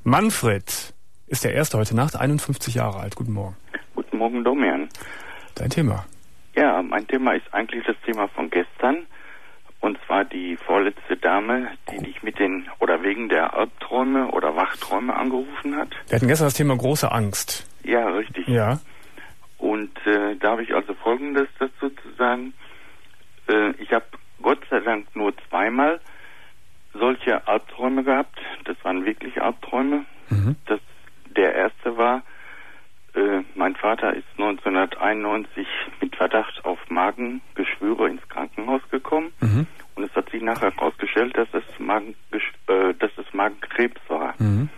Manfred ist der Erste heute Nacht, 51 Jahre alt. Guten Morgen. Guten Morgen, Domian. Dein Thema? Ja, mein Thema ist eigentlich das Thema von gestern. Und zwar die vorletzte Dame, die dich wegen der Albträume oder Wachträume angerufen hat. Wir hatten gestern das Thema große Angst. Ja, richtig. Ja. Und da habe ich also Folgendes dazu zu sagen. Ich habe Gott sei Dank nur zweimal solche Albträume gehabt. Das waren wirklich Albträume. Der erste war, mein Vater ist 1991 mit Verdacht auf Magengeschwüre ins Krankenhaus gekommen. Und es hat sich nachher herausgestellt, dass es Magenkrebs war.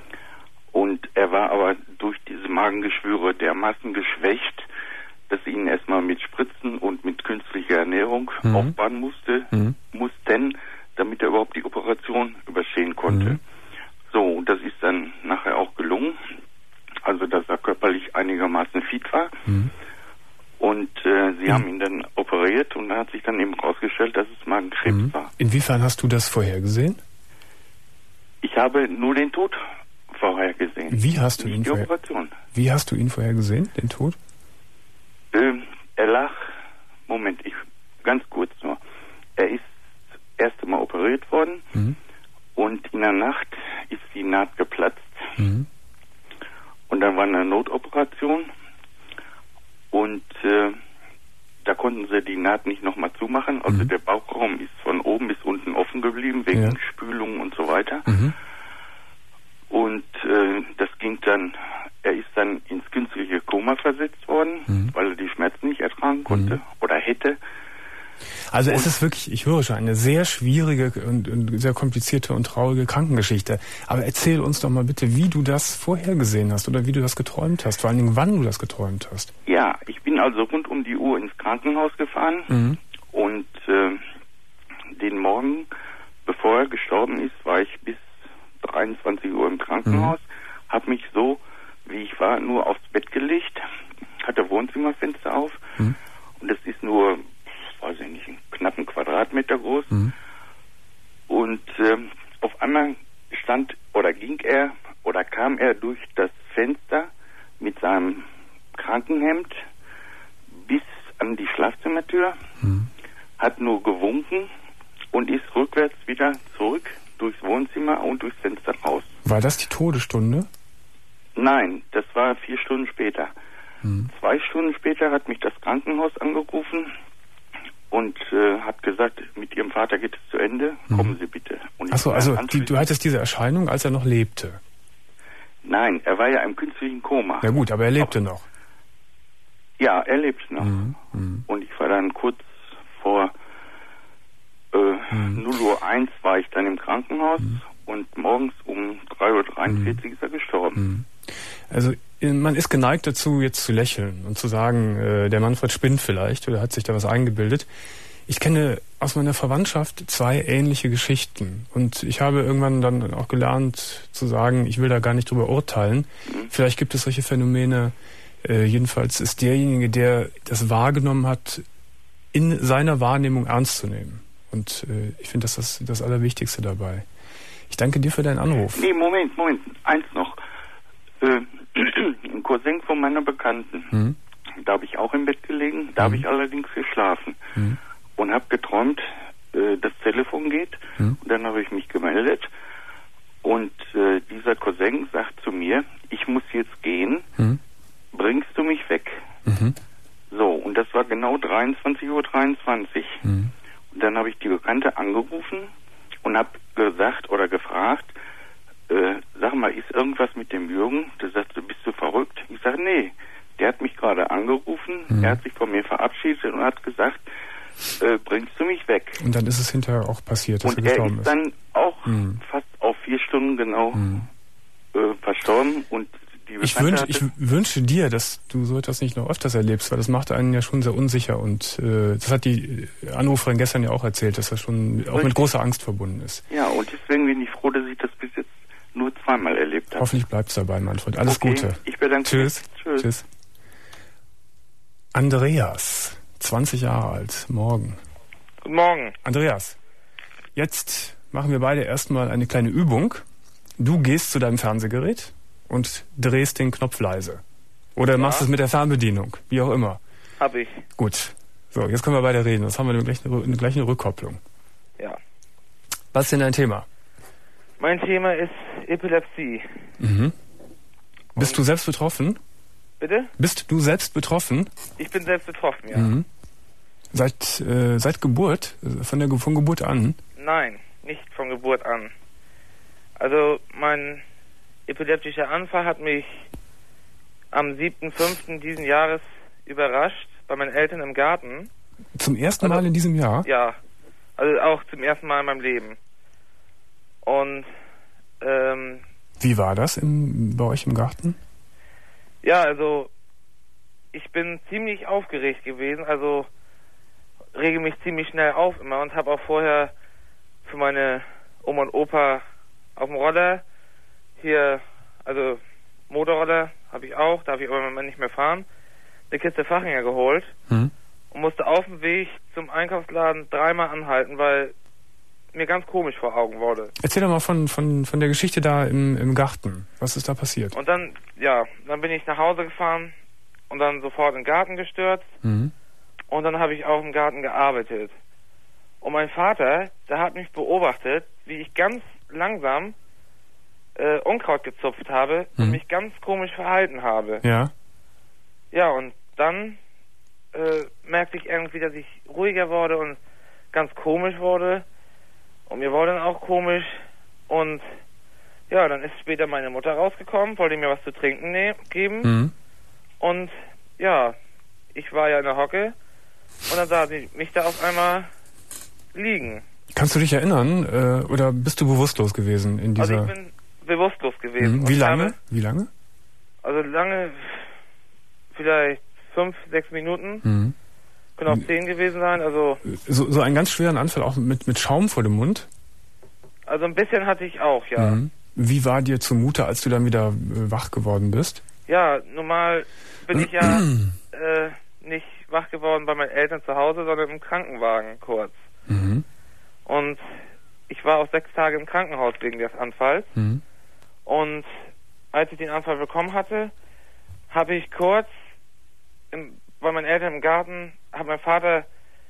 Und er war aber durch diese Magengeschwüre dermaßen geschwächt, dass sie ihn erstmal mit Spritzen und mit künstlicher Ernährung aufbauen mussten, damit er überhaupt die Operation überstehen konnte. So, und das ist dann nachher auch gelungen. Also, dass er körperlich einigermaßen fit war. Und sie haben ihn dann operiert und da hat sich dann eben herausgestellt, dass es Magenkrebs war. Inwiefern hast du das vorhergesehen? Ich habe nur den Tod vorhergesehen. Wie hast du ihn vorhergesehen, den Tod? Er lag, ganz kurz nur. Er ist das erste Mal operiert worden und in der Nacht ist die Naht geplatzt. Und dann war eine Notoperation und da konnten sie die Naht nicht nochmal zumachen. Also der Bauchraum ist von oben bis unten offen geblieben, wegen Spülung und so weiter. Und das ging dann, er ist dann ins künstliche Koma versetzt worden, weil er die Schmerzen nicht ertragen konnte oder hätte. Also es ist wirklich, ich höre schon, eine sehr schwierige und sehr komplizierte und traurige Krankengeschichte. Aber erzähl uns doch mal bitte, wie du das vorhergesehen hast oder wie du das geträumt hast. Vor allen Dingen, wann du das geträumt hast. Ja, ich bin also rund um die Uhr ins Krankenhaus gefahren und den Morgen, bevor er gestorben ist, war ich bis 23 Uhr im Krankenhaus, habe mich so, wie ich war, nur aufs Bett gelegt, hatte Wohnzimmerfenster auf und es ist nur, weiß ich nicht, einen knappen Quadratmeter groß und auf einmal kam er durch das Fenster mit seinem Krankenhemd bis an die Schlafzimmertür, hat nur gewunken und ist rückwärts wieder zurück durchs Wohnzimmer und durchs Fenster raus. War das die Todesstunde? Nein, das war 4 Stunden später. 2 Stunden später hat mich das Krankenhaus angerufen und hat gesagt, mit Ihrem Vater geht es zu Ende, kommen Sie bitte. Achso, also du hattest diese Erscheinung, als er noch lebte? Nein, er war ja im künstlichen Koma. Ja gut, aber er lebte noch. Ja, er lebt noch. Und ich war dann kurz vor 0:01 war ich dann im Krankenhaus und morgens um 3:43 ist er gestorben. Also man ist geneigt dazu, jetzt zu lächeln und zu sagen, der Manfred spinnt vielleicht oder hat sich da was eingebildet. Ich kenne aus meiner Verwandtschaft 2 ähnliche Geschichten und ich habe irgendwann dann auch gelernt zu sagen, ich will da gar nicht drüber urteilen. Vielleicht gibt es solche Phänomene. Jedenfalls ist derjenige, der das wahrgenommen hat, in seiner Wahrnehmung ernst zu nehmen. Und ich finde, das ist das Allerwichtigste dabei. Ich danke dir für deinen Anruf. Nee, Moment. Eins noch. Ein Cousin von meiner Bekannten. Da habe ich auch im Bett gelegen. Da habe ich allerdings geschlafen. Und habe geträumt, das Telefon geht. Und dann habe ich mich gemeldet. Und dieser Cousin sagt zu mir, ich muss jetzt gehen. Bringst du mich weg? So, und das war genau 23:23 Uhr. Und dann habe ich die Bekannte angerufen und habe gesagt oder gefragt, sag mal, ist irgendwas mit dem Jürgen? Der sagte, bist du verrückt? Ich sage, nee, der hat mich gerade angerufen, er hat sich von mir verabschiedet und hat gesagt, bringst du mich weg? Und dann ist es hinterher auch passiert, dass und er gestorben ist. Und er ist dann auch fast auf 4 Stunden genau verstorben und ich wünsche dir, dass du so etwas nicht noch öfters erlebst, weil das macht einen ja schon sehr unsicher und das hat die Anruferin gestern ja auch erzählt, dass das schon auch mit großer Angst verbunden ist. Ja, und deswegen bin ich froh, dass ich das bis jetzt nur 2-mal erlebt habe. Hoffentlich bleibt's dabei, Manfred. Alles Gute. Ich bedanke mich. Tschüss. Andreas, 20 Jahre alt, morgen. Guten Morgen. Andreas, jetzt machen wir beide erstmal eine kleine Übung. du gehst zu deinem Fernsehgerät und drehst den Knopf leise. Oder machst es mit der Fernbedienung, wie auch immer. Hab ich. Gut. So, jetzt können wir beide reden. Jetzt haben wir gleich eine Rückkopplung. Ja. Was ist denn dein Thema? Mein Thema ist Epilepsie. Mhm. Bist du selbst betroffen? Bitte? Bist du selbst betroffen? Ich bin selbst betroffen, ja. Mhm. Seit Geburt? Von Geburt an? Nein, nicht von Geburt an. Also mein epileptischer Anfall hat mich am 7.5. diesen Jahres überrascht bei meinen Eltern im Garten. Zum ersten Mal in diesem Jahr? Ja, also auch zum ersten Mal in meinem Leben. Und wie war das bei euch im Garten? Ja, also ich bin ziemlich aufgeregt gewesen, also rege mich ziemlich schnell auf immer und habe auch vorher für meine Oma und Opa auf dem Roller hier, also Motorroller habe ich auch, darf ich aber im Moment nicht mehr fahren, eine Kiste Fachinger geholt und musste auf dem Weg zum Einkaufsladen 3-mal anhalten, weil mir ganz komisch vor Augen wurde. Erzähl doch mal von der Geschichte da im Garten. Was ist da passiert? Und dann bin ich nach Hause gefahren und dann sofort in den Garten gestürzt. Und dann habe ich auch im Garten gearbeitet. Und mein Vater, der hat mich beobachtet, wie ich ganz langsam Unkraut gezupft habe und mich ganz komisch verhalten habe. Ja. Ja, und dann merkte ich irgendwie, dass ich ruhiger wurde und ganz komisch wurde. Und mir wurde dann auch komisch. Und ja, dann ist später meine Mutter rausgekommen, wollte mir was zu trinken geben. Und ja, ich war ja in der Hocke. Und dann sah sie mich da auf einmal liegen. Kannst du dich erinnern, oder bist du bewusstlos gewesen in dieser... Also ich bin bewusstlos gewesen. Wie lange? Wie lange? Also lange, vielleicht 5, 6 Minuten. Können auch 10 gewesen sein, also... So einen ganz schweren Anfall, auch mit Schaum vor dem Mund? Also ein bisschen hatte ich auch, ja. Wie war dir zumute, als du dann wieder wach geworden bist? Ja, normal bin ich ja nicht wach geworden bei meinen Eltern zu Hause, sondern im Krankenwagen kurz. Und ich war auch 6 Tage im Krankenhaus wegen des Anfalls. Und als ich den Anfall bekommen hatte, habe ich kurz bei meinen Eltern im Garten, hat mein Vater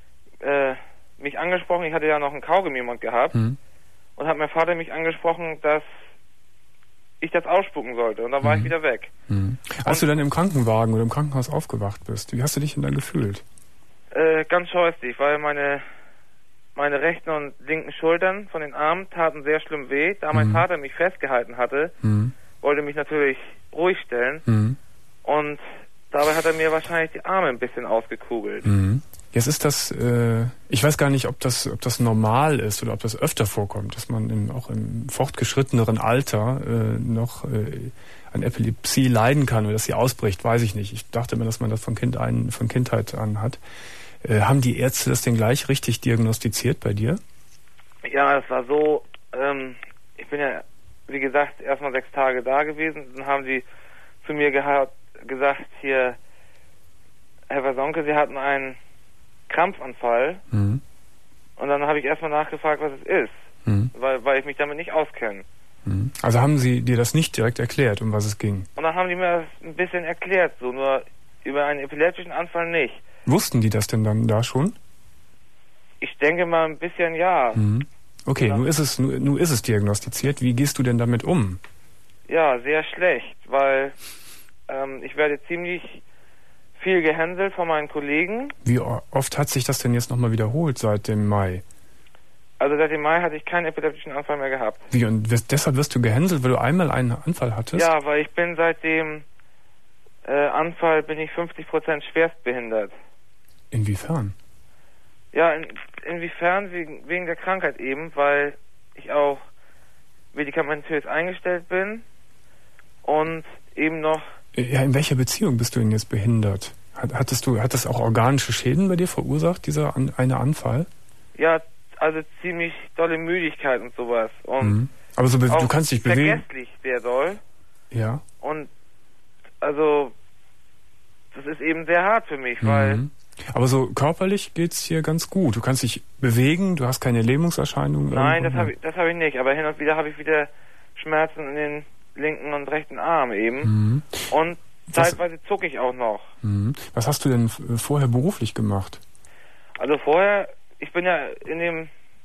mich angesprochen, ich hatte ja noch einen Kaugummi im Mund gehabt, und hat mein Vater mich angesprochen, dass ich das ausspucken sollte. Und dann war ich wieder weg. Als du dann im Krankenwagen oder im Krankenhaus aufgewacht bist, wie hast du dich denn dann gefühlt? Ganz scheußlich, weil meine rechten und linken Schultern von den Armen taten sehr schlimm weh. Da mein Vater mich festgehalten hatte, wollte mich natürlich ruhig stellen. Und dabei hat er mir wahrscheinlich die Arme ein bisschen ausgekugelt. Jetzt ist das, ich weiß gar nicht, ob das normal ist oder ob das öfter vorkommt, dass man auch im fortgeschritteneren Alter noch an Epilepsie leiden kann oder dass sie ausbricht, weiß ich nicht. Ich dachte immer, dass man das von Kindheit an hat. Haben die Ärzte das denn gleich richtig diagnostiziert bei dir? Ja, es war so, ich bin ja, wie gesagt, erstmal 6 Tage da gewesen. Dann haben sie zu mir gesagt, hier, Herr Versonke, Sie hatten einen Krampfanfall. Und dann habe ich erstmal nachgefragt, was es ist, weil ich mich damit nicht auskenne. Also haben Sie dir das nicht direkt erklärt, um was es ging? Und dann haben die mir das ein bisschen erklärt, so nur über einen epileptischen Anfall nicht. Wussten die das denn dann da schon? Ich denke mal ein bisschen, ja. Okay, ja. Nun ist es diagnostiziert. Wie gehst du denn damit um? Ja, sehr schlecht, weil ich werde ziemlich viel gehänselt von meinen Kollegen. Wie oft hat sich das denn jetzt nochmal wiederholt seit dem Mai? Also seit dem Mai hatte ich keinen epileptischen Anfall mehr gehabt. Wie, und deshalb wirst du gehänselt, weil du einmal einen Anfall hattest? Ja, weil ich bin seit dem Anfall bin ich 50% schwerstbehindert. Inwiefern? Ja, inwiefern? Wegen der Krankheit eben, weil ich auch medikamentös eingestellt bin und eben noch... Ja, in welcher Beziehung bist du denn jetzt behindert? Hat das auch organische Schäden bei dir verursacht, dieser eine Anfall? Ja, also ziemlich dolle Müdigkeit und sowas. Und aber so du kannst dich bewegen? Vergesslich sehr doll. Ja. Und also das ist eben sehr hart für mich, weil... Aber so körperlich geht's hier ganz gut. Du kannst dich bewegen, du hast keine Lähmungserscheinungen. Nein, das hab ich nicht. Aber hin und wieder habe ich wieder Schmerzen in den linken und rechten Arm eben. Und zeitweise zucke ich auch noch. Was hast du denn vorher beruflich gemacht? Also vorher, ich bin ja in dem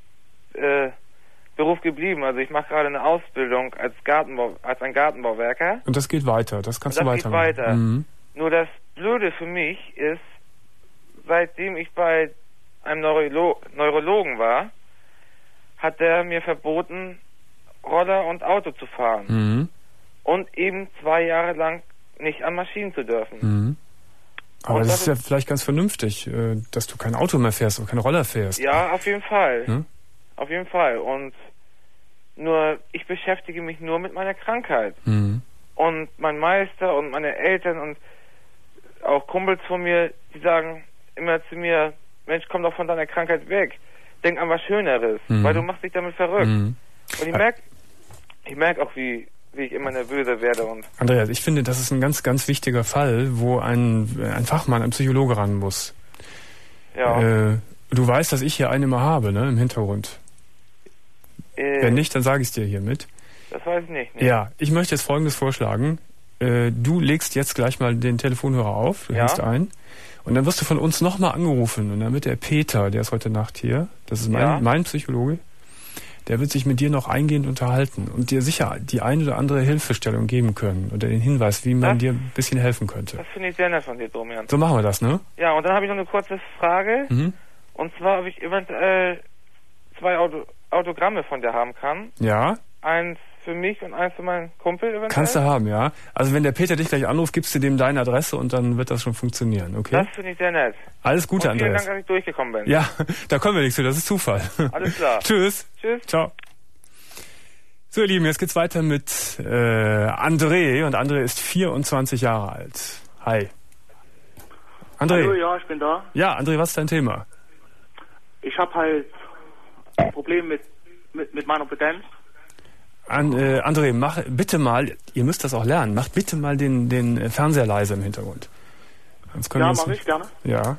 Beruf geblieben. Also ich mache gerade eine Ausbildung als ein Gartenbauwerker. Und das geht weiter, das kannst du weitermachen. Das geht weiter. Nur das Blöde für mich ist, seitdem ich bei einem Neurologen war, hat der mir verboten, Roller und Auto zu fahren. Und eben 2 Jahre lang nicht an Maschinen zu dürfen. Aber das ist ja vielleicht ganz vernünftig, dass du kein Auto mehr fährst und kein Roller fährst. Ja, auf jeden Fall. Auf jeden Fall. Und nur, ich beschäftige mich nur mit meiner Krankheit. Und mein Meister und meine Eltern und auch Kumpels von mir, die sagen immer zu mir, Mensch, komm doch von deiner Krankheit weg. Denk an was Schöneres, weil du machst dich damit verrückt. Und ich merk auch, wie ich immer nervöser werde. Und Andreas, ich finde, das ist ein ganz, ganz wichtiger Fall, wo ein Fachmann, ein Psychologe ran muss. ja. Du weißt, dass ich hier einen immer habe, ne, im Hintergrund. Wenn nicht, dann sage ich es dir hiermit. Das weiß ich nicht. Ne? Ja, ich möchte jetzt Folgendes vorschlagen. Du legst jetzt gleich mal den Telefonhörer auf, du hängst ein. Und dann wirst du von uns nochmal angerufen. Und dann wird der Peter, der ist heute Nacht hier, das ist mein Psychologe, der wird sich mit dir noch eingehend unterhalten und dir sicher die ein oder andere Hilfestellung geben können oder den Hinweis, wie man dir ein bisschen helfen könnte. Das finde ich sehr nett von dir, Domian. So machen wir das, ne? Ja, und dann habe ich noch eine kurze Frage. Und zwar, ob ich eventuell 2 Autogramme von dir haben kann. Ja. Eins für mich und eins für meinen Kumpel eventuell. Kannst du haben, ja. Also wenn der Peter dich gleich anruft, gibst du dem deine Adresse und dann wird das schon funktionieren, okay? Das finde ich sehr nett. Alles Gute, und vielen Andreas. Dank, dass ich durchgekommen bin. Ja, da kommen wir nichts zu, das ist Zufall. Alles klar. Tschüss. Tschüss. Ciao. So, ihr Lieben, jetzt geht's weiter mit André. Und André ist 24 Jahre alt. Hi. André. Hallo, ja, ich bin da. Ja, André, was ist dein Thema? Ich habe halt ein Problem mit meiner Potenz. André, mach bitte mal, ihr müsst das auch lernen, macht bitte mal den Fernseher leise im Hintergrund. Ja, mache ich gerne. Ja.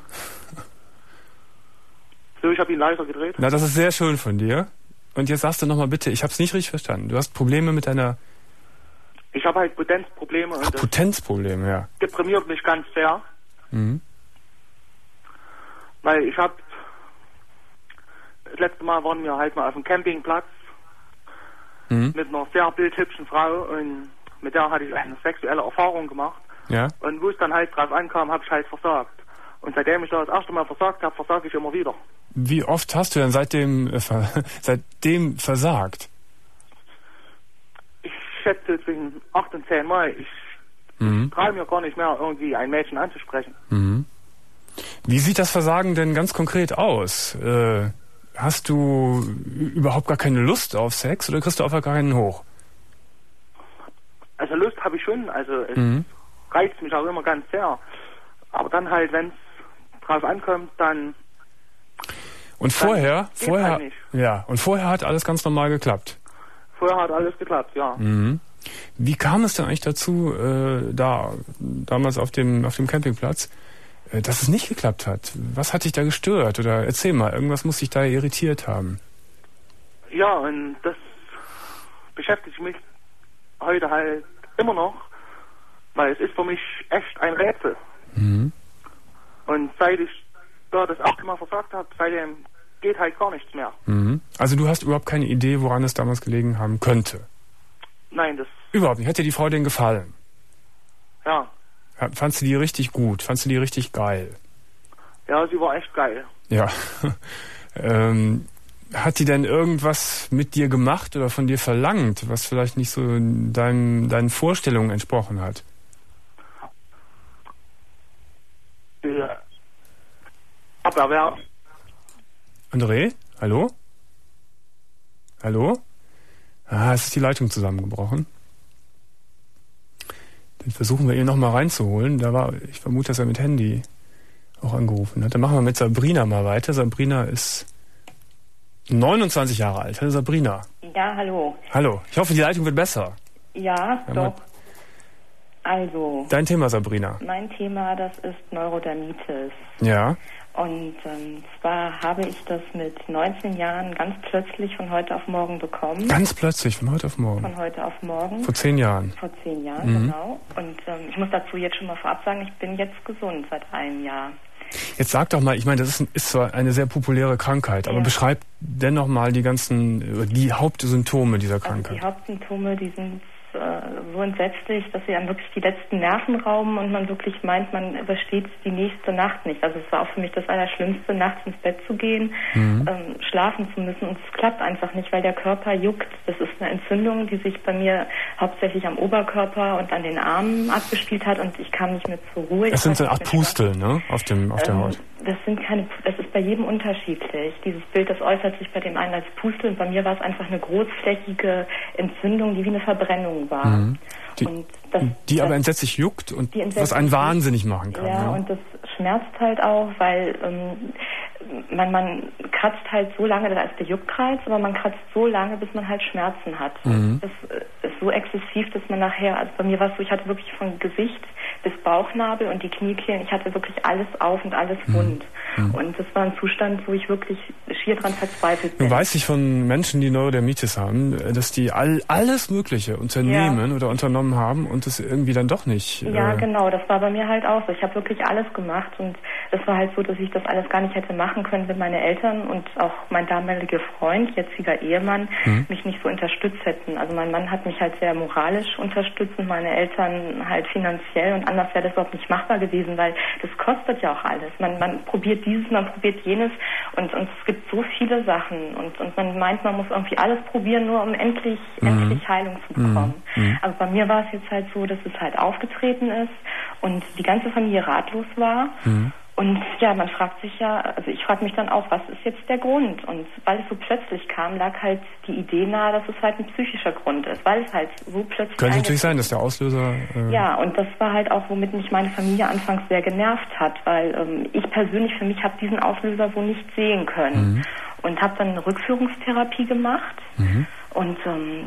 So, ich habe ihn leiser gedreht. Na, das ist sehr schön von dir. Und jetzt sagst du nochmal bitte, ich habe es nicht richtig verstanden. Du hast Probleme mit deiner... Ich habe halt Potenzprobleme. Ach, Potenzprobleme, ja. Deprimiert mich ganz sehr. Weil ich habe... Das letzte Mal waren wir halt mal auf dem Campingplatz mit einer sehr bildhübschen Frau und mit der hatte ich eine sexuelle Erfahrung gemacht. Ja. Und wo es dann halt drauf ankam, habe ich halt versagt. Und seitdem ich das erste Mal versagt habe, versage ich immer wieder. Wie oft hast du denn seitdem versagt? Ich schätze zwischen 8 und 10 Mal. Ich traue mir gar nicht mehr, irgendwie ein Mädchen anzusprechen. Wie sieht das Versagen denn ganz konkret aus? Hast du überhaupt gar keine Lust auf Sex oder kriegst du einfach gar keinen hoch? Also Lust habe ich schon, also es reizt mich auch immer ganz sehr. Aber dann halt, wenn es drauf ankommt, dann... Und vorher halt nicht. Ja, und vorher hat alles ganz normal geklappt? Vorher hat alles geklappt, ja. Wie kam es denn eigentlich dazu, damals auf dem Campingplatz, dass es nicht geklappt hat? Was hat dich da gestört? Oder erzähl mal, irgendwas muss dich da irritiert haben. Ja, und das beschäftigt mich heute halt immer noch, weil es ist für mich echt ein Rätsel. Und seit ich da das erste Mal versagt habe, seitdem geht halt gar nichts mehr. Also du hast überhaupt keine Idee, woran es damals gelegen haben könnte? Nein, das... Überhaupt nicht. Hat dir die Frau denn gefallen? Ja. Fandst du die richtig gut? Fandst du die richtig geil? Ja, sie war echt geil. Ja. Hat die denn irgendwas mit dir gemacht oder von dir verlangt, was vielleicht nicht so deinen Vorstellungen entsprochen hat? Ja. Aber wer... André? Hallo? Hallo? Ah, es ist die Leitung zusammengebrochen. Dann versuchen wir ihn nochmal reinzuholen. Ich vermute, dass er mit Handy auch angerufen hat. Dann machen wir mit Sabrina mal weiter. Sabrina ist 29 Jahre alt. Hallo Sabrina. Ja, hallo. Hallo. Ich hoffe, die Leitung wird besser. Ja, doch. Also. Dein Thema, Sabrina. Mein Thema, das ist Neurodermitis. Ja. Und zwar habe ich das mit 19 Jahren ganz plötzlich von heute auf morgen bekommen. Ganz plötzlich, von heute auf morgen? Von heute auf morgen. Vor 10 Jahren? Vor 10 Jahren, genau. Und ich muss dazu jetzt schon mal vorab sagen, ich bin jetzt gesund seit einem Jahr. Jetzt sag doch mal, ich meine, das ist zwar eine sehr populäre Krankheit, aber beschreib dennoch mal die Hauptsymptome dieser Krankheit. Also die Hauptsymptome, die sind so entsetzlich, dass sie einem wirklich die letzten Nerven rauben und man wirklich meint, man übersteht die nächste Nacht nicht. Also es war auch für mich das Allerschlimmste, nachts ins Bett zu gehen, schlafen zu müssen, und es klappt einfach nicht, weil der Körper juckt. Das ist eine Entzündung, die sich bei mir hauptsächlich am Oberkörper und an den Armen abgespielt hat, und ich kam nicht mehr zur Ruhe. Es sind so eine Art Pusteln, ne? Auf der Haut. Das ist bei jedem unterschiedlich. Dieses Bild, das äußert sich bei dem einen als Pusteln, und bei mir war es einfach eine großflächige Entzündung, die wie eine Verbrennung war. Die aber entsetzlich juckt und was einen wahnsinnig machen kann. Ja, und das schmerzt halt auch, weil man kratzt halt so lange, da ist der Juckreiz, aber man kratzt so lange, bis man halt Schmerzen hat. Das ist so exzessiv, dass man nachher, also bei mir war es so, ich hatte wirklich von Gesicht bis Bauchnabel und die Kniekehlen, ich hatte wirklich alles auf und alles wund. Und das war ein Zustand, wo ich wirklich schier dran verzweifelt bin. Du weißt von Menschen, die Neurodermitis haben, dass die alles Mögliche unternehmen oder unternommen haben und es irgendwie dann doch nicht... Ja, genau, das war bei mir halt auch so. Ich habe wirklich alles gemacht, und das war halt so, dass ich das alles gar nicht hätte machen können, wenn meine Eltern und auch mein damaliger Freund, jetziger Ehemann, mich nicht so unterstützt hätten. Also mein Mann hat mich halt sehr moralisch unterstützt und meine Eltern halt finanziell, und anders wäre das überhaupt nicht machbar gewesen, weil das kostet ja auch alles. Man probiert dieses, man probiert jenes, und es gibt so viele Sachen, und man meint, man muss irgendwie alles probieren, nur um endlich Heilung zu bekommen. Aber bei mir war es jetzt halt so, dass es halt aufgetreten ist und die ganze Familie ratlos war. Und ja, man fragt sich ja, also ich frage mich dann auch, was ist jetzt der Grund? Und weil es so plötzlich kam, lag halt die Idee nahe, dass es halt ein psychischer Grund ist, weil es halt so plötzlich... Könnte natürlich sein, dass der Auslöser... Ja, und das war halt auch, womit mich meine Familie anfangs sehr genervt hat, weil ich persönlich für mich habe diesen Auslöser so nicht sehen können. Und habe dann eine Rückführungstherapie gemacht und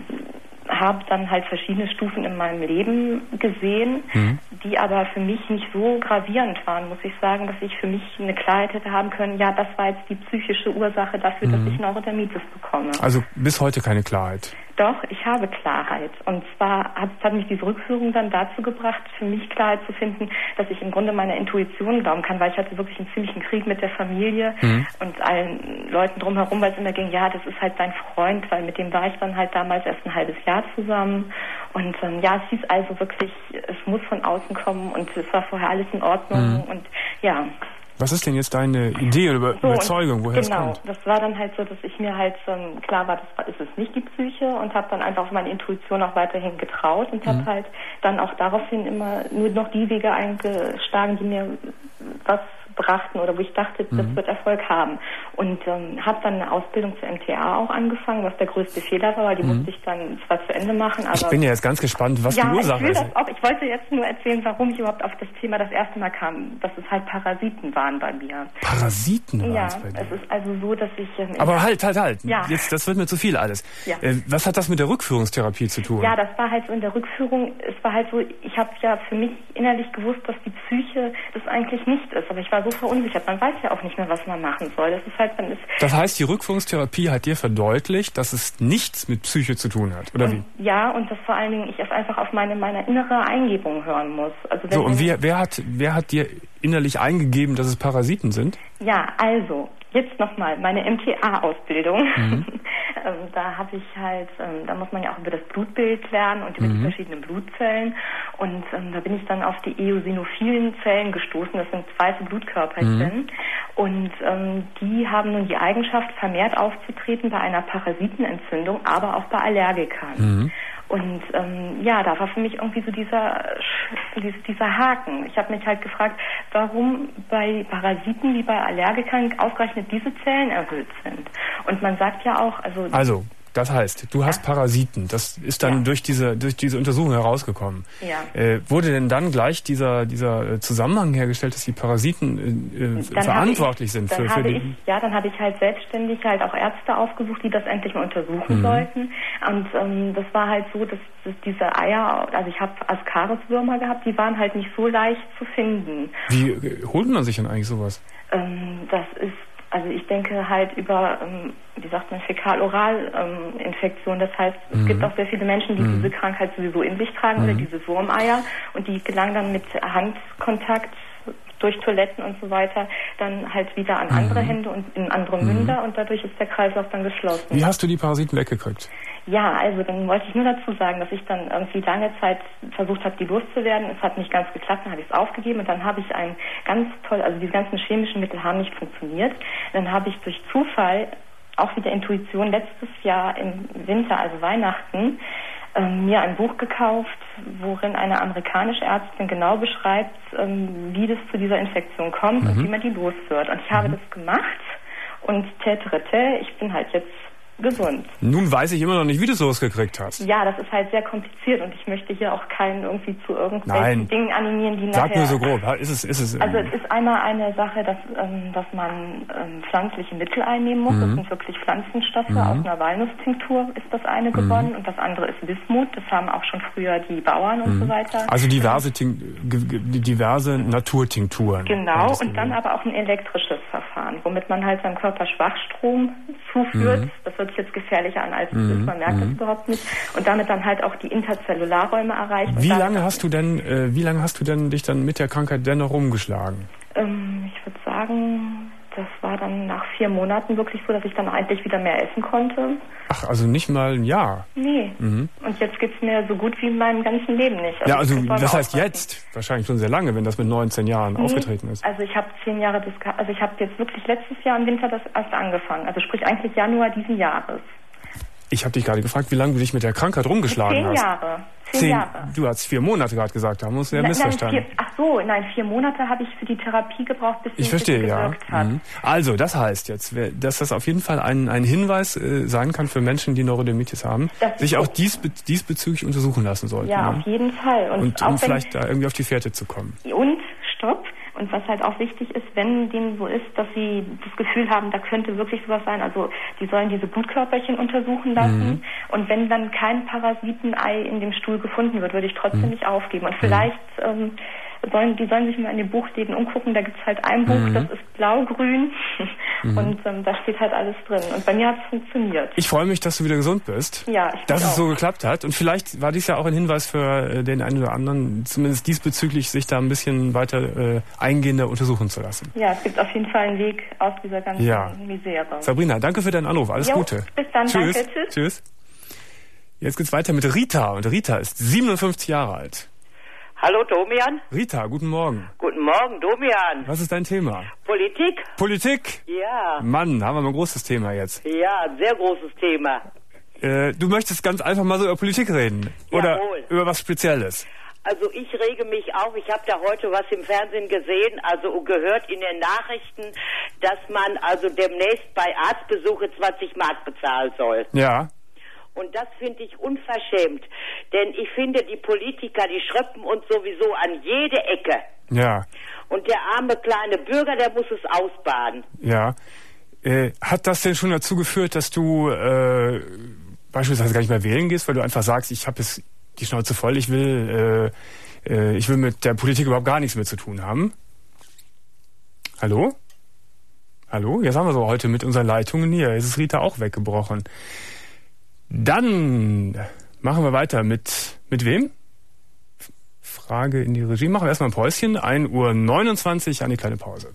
habe dann halt verschiedene Stufen in meinem Leben gesehen, die aber für mich nicht so gravierend waren, muss ich sagen, dass ich für mich eine Klarheit hätte haben können, ja, das war jetzt die psychische Ursache dafür, dass ich Neurodermitis bekomme. Also bis heute keine Klarheit? Doch, ich habe Klarheit. Und zwar hat mich diese Rückführung dann dazu gebracht, für mich Klarheit zu finden, dass ich im Grunde meiner Intuition glauben kann, weil ich hatte wirklich einen ziemlichen Krieg mit der Familie und allen Leuten drumherum, weil es immer ging, ja, das ist halt dein Freund, weil mit dem war ich dann halt damals erst ein halbes Jahr zusammen. Und ja, es hieß also wirklich, es muss von außen kommen, und es war vorher alles in Ordnung und ja. Was ist denn jetzt deine Idee oder Überzeugung, woher es kommt? Genau, das war dann halt so, dass ich mir halt klar war, das ist es nicht die Psyche, und habe dann einfach auf meine Intuition auch weiterhin getraut und habe halt dann auch daraufhin immer nur noch die Wege eingeschlagen, die mir was brachten oder wo ich dachte, das wird Erfolg haben. Und habe dann eine Ausbildung zur MTA auch angefangen, was der größte Fehler war, weil die musste ich dann zwar zu Ende machen, aber... Ich bin ja jetzt ganz gespannt, was die Ursache ist. Ich wollte jetzt nur erzählen, warum ich überhaupt auf das Thema das erste Mal kam, dass es halt Parasiten waren bei mir. Parasiten waren es bei dir? Ja, es ist also so, dass ich... aber halt. Ja. Jetzt, das wird mir zu viel alles. Ja. Was hat das mit der Rückführungstherapie zu tun? Ja, das war halt so in der Rückführung, es war halt so, ich habe ja für mich innerlich gewusst, dass die Psyche das eigentlich nicht ist, aber ich war so verunsichert. Man weiß ja auch nicht mehr, was man machen soll. Das ist halt, das heißt, die Rückführungstherapie hat dir verdeutlicht, dass es nichts mit Psyche zu tun hat, oder wie? Ja, und dass vor allen Dingen ich einfach auf meine innere Eingebung hören muss. Also so, und wer hat dir innerlich eingegeben, dass es Parasiten sind? Ja, also, jetzt nochmal, meine MTA-Ausbildung. Da habe ich halt, da muss man ja auch über das Blutbild lernen und über die verschiedenen Blutzellen. Und da bin ich dann auf die eosinophilen Zellen gestoßen. Das sind weiße Blutkörperchen. Und die haben nun die Eigenschaft, vermehrt aufzutreten bei einer Parasitenentzündung, aber auch bei Allergikern. Und ja, da war für mich irgendwie so dieser Haken. Ich habe mich halt gefragt, warum bei Parasiten wie bei Allergikern ausgerechnet diese Zellen erhöht sind. Und man sagt ja auch, Also Das heißt, du hast Parasiten. Das ist dann durch diese Untersuchung herausgekommen. Ja. Wurde denn dann gleich dieser Zusammenhang hergestellt, dass die Parasiten verantwortlich sind für die... Ja, dann habe ich halt selbstständig halt auch Ärzte aufgesucht, die das endlich mal untersuchen sollten. Und das war halt so, dass diese Eier, also ich habe Ascaris-Würmer gehabt, die waren halt nicht so leicht zu finden. Wie holt man sich denn eigentlich sowas? Das ist, also ich denke halt über, wie sagt man, Fäkal-Oral-Infektion. Das heißt, es gibt auch sehr viele Menschen, die diese Krankheit sowieso in sich tragen oder diese Wurmeier, und die gelangen dann mit Handkontakt durch Toiletten und so weiter dann halt wieder an andere Hände und in andere Münder, und dadurch ist der Kreislauf dann geschlossen. Wie hast du die Parasiten weggekriegt? Ja, also dann wollte ich nur dazu sagen, dass ich dann irgendwie lange Zeit versucht habe, die loszuwerden. Es hat nicht ganz geklappt, dann habe ich es aufgegeben, und dann habe ich ein ganz toll, also diese ganzen chemischen Mittel haben nicht funktioniert. Dann habe ich durch Zufall, auch wieder Intuition, letztes Jahr im Winter, also Weihnachten, mir ein Buch gekauft, worin eine amerikanische Ärztin genau beschreibt, wie das zu dieser Infektion kommt und wie man die los wird. Und ich habe das gemacht, und ich bin halt jetzt gesund. Nun weiß ich immer noch nicht, wie du es losgekriegt hast. Ja, das ist halt sehr kompliziert, und ich möchte hier auch keinen irgendwie zu irgendwelchen Dingen animieren, die nachher... Sag nur so grob. Ist es also es ist einmal eine Sache, dass man pflanzliche Mittel einnehmen muss. Das sind wirklich Pflanzenstoffe. Aus einer Walnusstinktur ist das eine gewonnen, und das andere ist Bismut. Das haben auch schon früher die Bauern und so weiter. Also diverse Naturtinkturen. Genau, und dann aber auch ein elektrisches Verfahren, womit man halt seinem Körper Schwachstrom zuführt. Das wird jetzt gefährlicher an, als es ist. Man merkt es überhaupt nicht. Und damit dann halt auch die Interzellularräume erreicht. Wie lange hast du denn dich dann mit der Krankheit dennoch rumgeschlagen? Ich würde sagen, das war dann nach 4 Monaten wirklich so, dass ich dann eigentlich wieder mehr essen konnte. Ach, also nicht mal ein Jahr? Nee. Und jetzt geht's mir so gut wie in meinem ganzen Leben nicht. Also das heißt jetzt? Wahrscheinlich schon sehr lange, wenn das mit 19 Jahren aufgetreten ist. Also ich habe 10 Jahre ich habe jetzt wirklich letztes Jahr im Winter das erst angefangen. Also sprich eigentlich Januar diesen Jahres. Ich habe dich gerade gefragt, wie lange du dich mit der Krankheit rumgeschlagen hast. 10 Jahre. 10 Jahre. Du hast 4 Monate gerade gesagt, da musst du ja missverstanden. 4 Monate habe ich für die Therapie gebraucht, bis ich verstehe, gewirkt hat. Also, das heißt jetzt, dass das auf jeden Fall ein Hinweis sein kann für Menschen, die Neurodermitis haben, sich auch diesbezüglich untersuchen lassen sollten. Ja, auf jeden Fall. Und um vielleicht da irgendwie auf die Fährte zu kommen. Und, stopp. Und was halt auch wichtig ist, wenn dem so ist, dass sie das Gefühl haben, da könnte wirklich sowas sein, also die sollen diese Blutkörperchen untersuchen lassen. Und wenn dann kein Parasitenei in dem Stuhl gefunden wird, würde ich trotzdem nicht aufgeben. Und vielleicht sollen sich mal in den Buchläden umgucken. Da gibt's halt ein Buch, das ist blau-grün und da steht halt alles drin. Und bei mir hat es funktioniert. Ich freue mich, dass du wieder gesund bist. Ja, dass es so geklappt hat. Und vielleicht war dies ja auch ein Hinweis für den einen oder anderen, zumindest diesbezüglich, sich da ein bisschen weiter eingehender untersuchen zu lassen. Ja, es gibt auf jeden Fall einen Weg aus dieser ganzen Misere. Sabrina, danke für deinen Anruf. Alles Gute. Bis dann. Tschüss. Danke. Tschüss. Jetzt geht's weiter mit Rita. Und Rita ist 57 Jahre alt. Hallo Domian. Rita, guten Morgen. Guten Morgen, Domian. Was ist dein Thema? Politik. Politik? Ja. Mann, haben wir mal ein großes Thema jetzt. Ja, ein sehr großes Thema. Du möchtest ganz einfach mal so über Politik reden? Oder Jawohl. Über was Spezielles? Also ich rege mich auf, ich habe da heute was im Fernsehen gesehen, also gehört in den Nachrichten, dass man also demnächst bei Arztbesuche 20 Mark bezahlen soll. Ja. Und das finde ich unverschämt, denn ich finde, die Politiker, die schröppen uns sowieso an jede Ecke. Ja. Und der arme kleine Bürger, der muss es ausbaden. Ja. Hat das denn schon dazu geführt, dass du beispielsweise gar nicht mehr wählen gehst, weil du einfach sagst, ich habe jetzt die Schnauze voll, ich will mit der Politik überhaupt gar nichts mehr zu tun haben? Hallo? Hallo? Jetzt haben wir so heute mit unseren Leitungen hier. Jetzt ist Rita auch weggebrochen. Dann machen wir weiter mit wem? Frage in die Regie. Machen wir erstmal ein Päuschen. 1:29 Uhr, eine kleine Pause.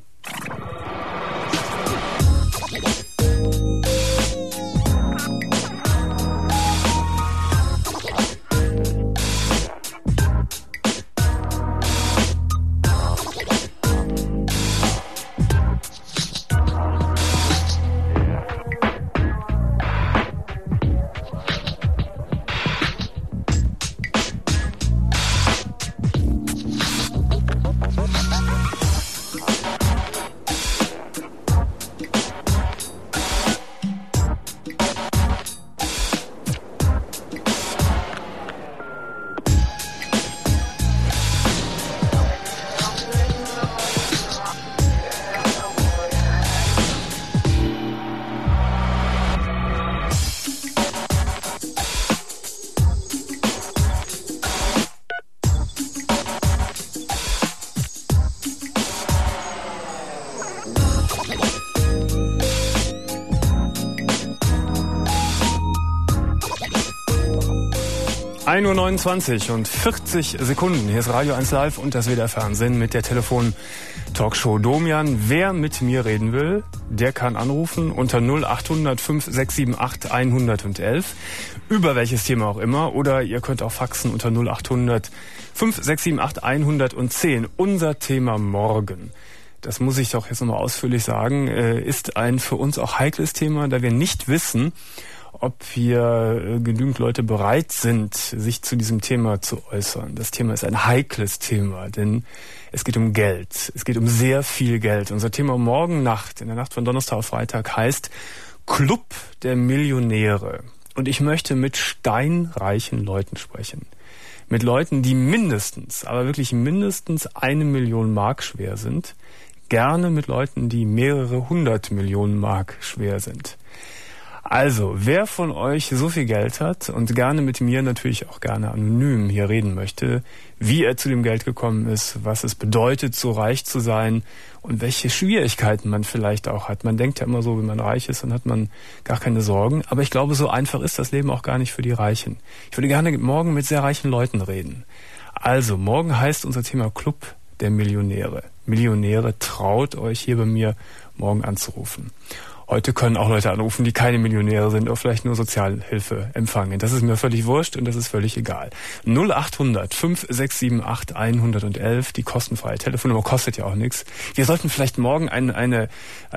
1:29 und 40 Sekunden. Hier ist Radio 1 Live und das WDR Fernsehen mit der Telefon-Talkshow Domian. Wer mit mir reden will, der kann anrufen unter 0800 5678 111. Über welches Thema auch immer. Oder ihr könnt auch faxen unter 0800 5678 110. Unser Thema morgen, das muss ich doch jetzt nochmal ausführlich sagen, ist ein für uns auch heikles Thema, da wir nicht wissen, ob hier genügend Leute bereit sind, sich zu diesem Thema zu äußern. Das Thema ist ein heikles Thema, denn es geht um Geld. Es geht um sehr viel Geld. Unser Thema morgen Nacht, in der Nacht von Donnerstag auf Freitag, heißt Club der Millionäre. Und ich möchte mit steinreichen Leuten sprechen. Mit Leuten, die mindestens, aber wirklich mindestens 1 Million Mark schwer sind. Gerne mit Leuten, die mehrere 100 Millionen Mark schwer sind. Also, wer von euch so viel Geld hat und gerne mit mir natürlich auch gerne anonym hier reden möchte, wie er zu dem Geld gekommen ist, was es bedeutet, so reich zu sein und welche Schwierigkeiten man vielleicht auch hat. Man denkt ja immer so, wenn man reich ist, dann hat man gar keine Sorgen. Aber ich glaube, so einfach ist das Leben auch gar nicht für die Reichen. Ich würde gerne morgen mit sehr reichen Leuten reden. Also, morgen heißt unser Thema Club der Millionäre. Millionäre, traut euch hier bei mir morgen anzurufen. Heute können auch Leute anrufen, die keine Millionäre sind oder vielleicht nur Sozialhilfe empfangen. Das ist mir völlig wurscht und das ist völlig egal. 0800 5678 111, die kostenfreie Telefonnummer, kostet ja auch nichts. Wir sollten vielleicht morgen eine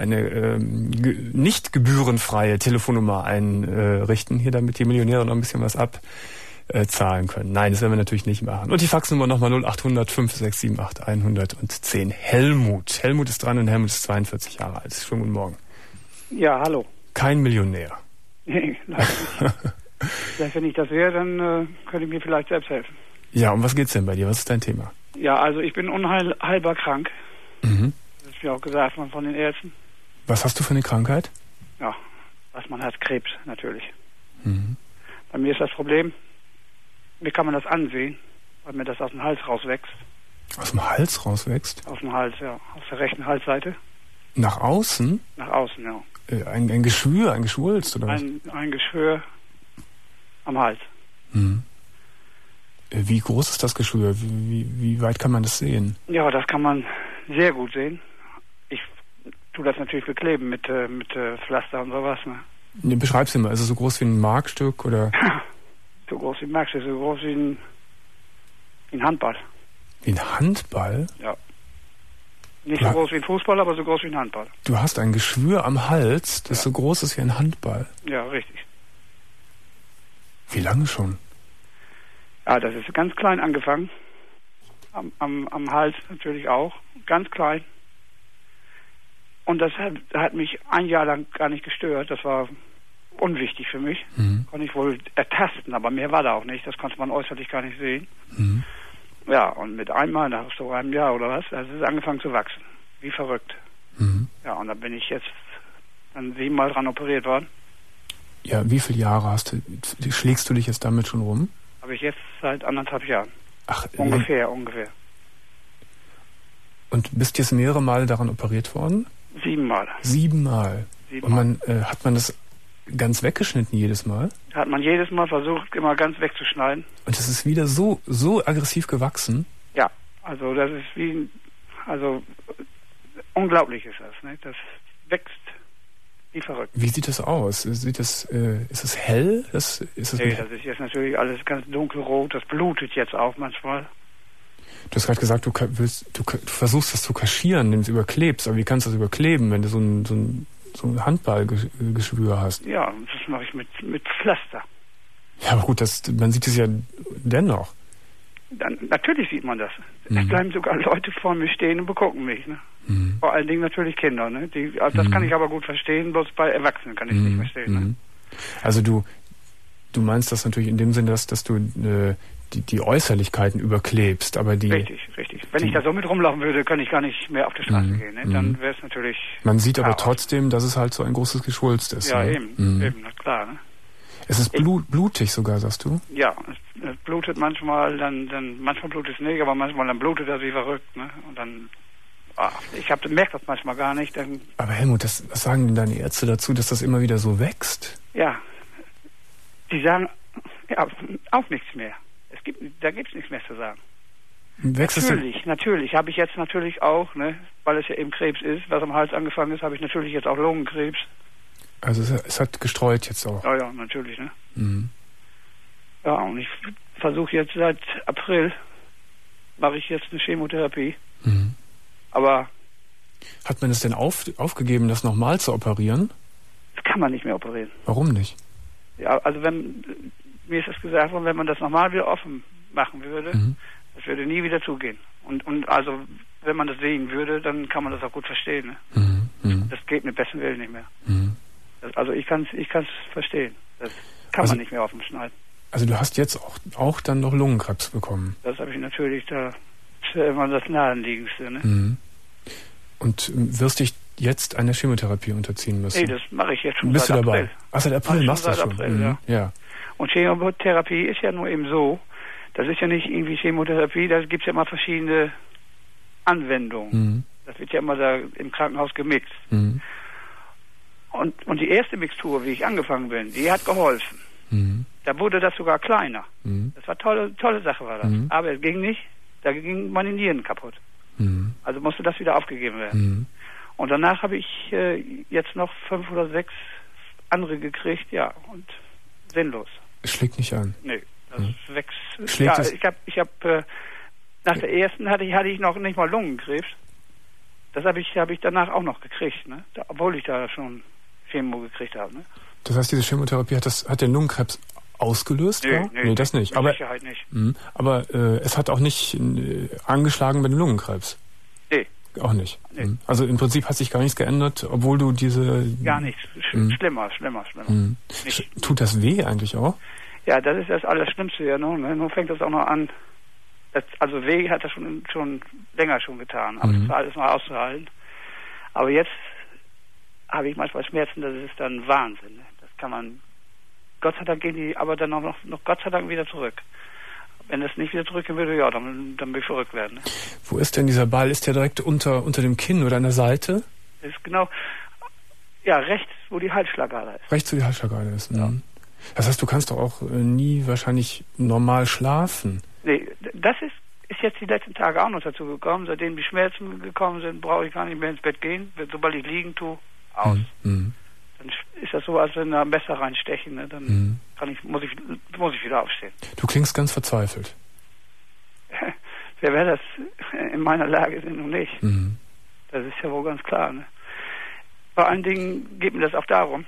nicht gebührenfreie Telefonnummer einrichten, hier damit die Millionäre noch ein bisschen was abzahlen können. Nein, das werden wir natürlich nicht machen. Und die Faxnummer nochmal 0800 5678 110. Helmut. Helmut ist dran und Helmut ist 42 Jahre alt. Schönen guten Morgen. Ja, hallo. Kein Millionär. Nee, leider nicht. Vielleicht, wenn ich das wäre, dann könnte ich mir vielleicht selbst helfen. Ja, um was geht's denn bei dir? Was ist dein Thema? Ja, also ich bin unheilbar krank. Mhm. Das ist mir auch gesagt von den Ärzten. Was hast du für eine Krankheit? Ja, was man hat, Krebs natürlich. Mhm. Bei mir ist das Problem, wie kann man das ansehen, weil mir das aus dem Hals rauswächst. Aus dem Hals rauswächst? Aus dem Hals, ja. Aus der rechten Halsseite. Nach außen? Nach außen, ja. Ein Geschwür, ein Geschwulst, oder was? Ein Geschwür am Hals. Mhm. Wie groß ist das Geschwür? Wie weit kann man das sehen? Ja, das kann man sehr gut sehen. Ich tue das natürlich bekleben mit Pflaster und sowas. Ne? Nee, beschreib's mir mal. Ist es so groß wie ein Markstück oder? So groß wie ein Markstück, so groß wie ein Handball. Wie ein Handball? Ja. Nicht so groß wie ein Fußball, aber so groß wie ein Handball. Du hast ein Geschwür am Hals, das so groß ist wie ein Handball. Ja, richtig. Wie lange schon? Ja, das ist ganz klein angefangen. Am Hals natürlich auch. Ganz klein. Und das hat mich ein Jahr lang gar nicht gestört. Das war unwichtig für mich. Mhm. Konnte ich wohl ertasten, aber mehr war da auch nicht. Das konnte man äußerlich gar nicht sehen. Mhm. Ja, und mit einmal nach so einem Jahr oder was, also es ist angefangen zu wachsen. Wie verrückt. Mhm. Ja, und da bin ich jetzt dann 7-mal dran operiert worden. Ja, wie viele Jahre schlägst du dich jetzt damit schon rum? Habe ich jetzt seit 1,5 Jahren. Ach, ungefähr. Und bist jetzt mehrere Male daran operiert worden? 7-mal. 7-mal. Und hat man das ganz weggeschnitten jedes Mal? Hat man jedes Mal versucht, immer ganz wegzuschneiden. Und das ist wieder so aggressiv gewachsen? Ja, also das ist unglaublich ist das, ne? Das wächst wie verrückt. Wie sieht das aus? Ist es hell? Nee, das ist jetzt natürlich alles ganz dunkelrot, das blutet jetzt auch manchmal. Du hast gerade gesagt, du versuchst das zu kaschieren, indem du es überklebst, aber wie kannst du das überkleben, wenn du so ein Handballgeschwür hast? Ja, das mache ich mit Pflaster. Ja, aber gut, man sieht es ja dennoch. Natürlich sieht man das. Es bleiben sogar Leute vor mir stehen und begucken mich. Ne? Mhm. Vor allen Dingen natürlich Kinder. Ne? Das kann ich aber gut verstehen, bloß bei Erwachsenen kann ich es nicht verstehen. Ne? Also du meinst das natürlich in dem Sinne, dass du die Äußerlichkeiten überklebst, aber die... Richtig. Wenn ich da so mit rumlaufen würde, könnte ich gar nicht mehr auf die Straße gehen. Ne? Dann wäre es natürlich... Man sieht aber trotzdem, dass es halt so ein großes Geschwulst ist. Ja, ne? eben, klar. Ne? Es ist blutig sogar, sagst du? Ja, es blutet manchmal, manchmal blutet es nicht, aber manchmal dann blutet er wie verrückt. Ne? Und dann... ich merke das manchmal gar nicht. Aber Helmut, was sagen denn deine Ärzte dazu, dass das immer wieder so wächst? Ja, die sagen auch nichts mehr. Da gibt's nichts mehr zu sagen. Natürlich habe ich jetzt natürlich auch, ne, weil es ja eben Krebs ist, was am Hals angefangen ist, habe ich natürlich jetzt auch Lungenkrebs. Also es hat gestreut jetzt auch. Ja, natürlich, ne. Mhm. Ja, und ich versuche jetzt seit April, mache ich jetzt eine Chemotherapie. Mhm. Aber... Hat man es denn aufgegeben, das nochmal zu operieren? Das kann man nicht mehr operieren. Warum nicht? Ja, also mir ist das gesagt worden, wenn man das nochmal wieder offen machen würde, das würde nie wieder zugehen. Und also, wenn man das sehen würde, dann kann man das auch gut verstehen. Ne? Das geht mit bestem Willen nicht mehr. Also ich kann's verstehen. Das kann man nicht mehr offen schneiden. Also du hast jetzt auch dann noch Lungenkrebs bekommen? Das habe ich natürlich, das ist ja immer das Naheliegendste. Ne? Und wirst dich jetzt einer Chemotherapie unterziehen müssen? Nee, das mache ich jetzt schon Bist seit du dabei? April. Ach, seit April machst du das schon? April, ja. Und Chemotherapie ist ja nur eben so, das ist ja nicht irgendwie Chemotherapie, da gibt es ja immer verschiedene Anwendungen. Das wird ja immer da im Krankenhaus gemixt. Und die erste Mixtur, wie ich angefangen bin, die hat geholfen. Da wurde das sogar kleiner. Das war tolle Sache war das. Aber es ging nicht, da gingen meine Nieren kaputt. Also musste das wieder aufgegeben werden. Und danach habe ich jetzt noch 5 oder 6 andere gekriegt, ja, und sinnlos. Es schlägt nicht an. Nee, das wächst. Schlägt ja, ich habe nach der ersten hatte ich noch nicht mal Lungenkrebs. Das habe ich danach auch noch gekriegt, ne? Obwohl ich da schon Chemo gekriegt habe, ne? Das heißt, diese Chemotherapie hat den Lungenkrebs ausgelöst? Nee, das nicht. Mit Sicherheit nicht. Aber es hat auch nicht angeschlagen bei dem Lungenkrebs? Nee. Auch nicht? Nee. Also im Prinzip hat sich gar nichts geändert, obwohl du diese... Gar nichts. Schlimmer. Tut das weh eigentlich auch? Ja, das ist das Allerschlimmste ja noch. Ne? Nun fängt das auch noch an. Also weh hat das schon länger schon getan. Aber das war alles mal auszuhalten. Aber jetzt habe ich manchmal Schmerzen, das ist dann Wahnsinn. Ne? Das kann man... Gott sei Dank gehen die aber dann noch Gott sei Dank wieder zurück. Wenn das nicht wieder zurückgehen würde, ja, dann würde ich verrückt werden. Ne? Wo ist denn dieser Ball? Ist der direkt unter dem Kinn oder an der Seite? Das ist genau, ja, rechts, wo die Halsschlagader ist. Rechts, wo die Halsschlagader ist. Ja. Das heißt, du kannst doch auch nie wahrscheinlich normal schlafen. Nee, das ist jetzt die letzten Tage auch noch dazu gekommen. Seitdem die Schmerzen gekommen sind, brauche ich gar nicht mehr ins Bett gehen. Sobald ich liegen tue, aus. Dann ist das so, als wenn da ein Messer reinstechen. Ne? Dann muss ich wieder aufstehen. Du klingst ganz verzweifelt. Wer wäre das in meiner Lage sind und nicht? Das ist ja wohl ganz klar. Ne? Vor allen Dingen geht mir das auch darum,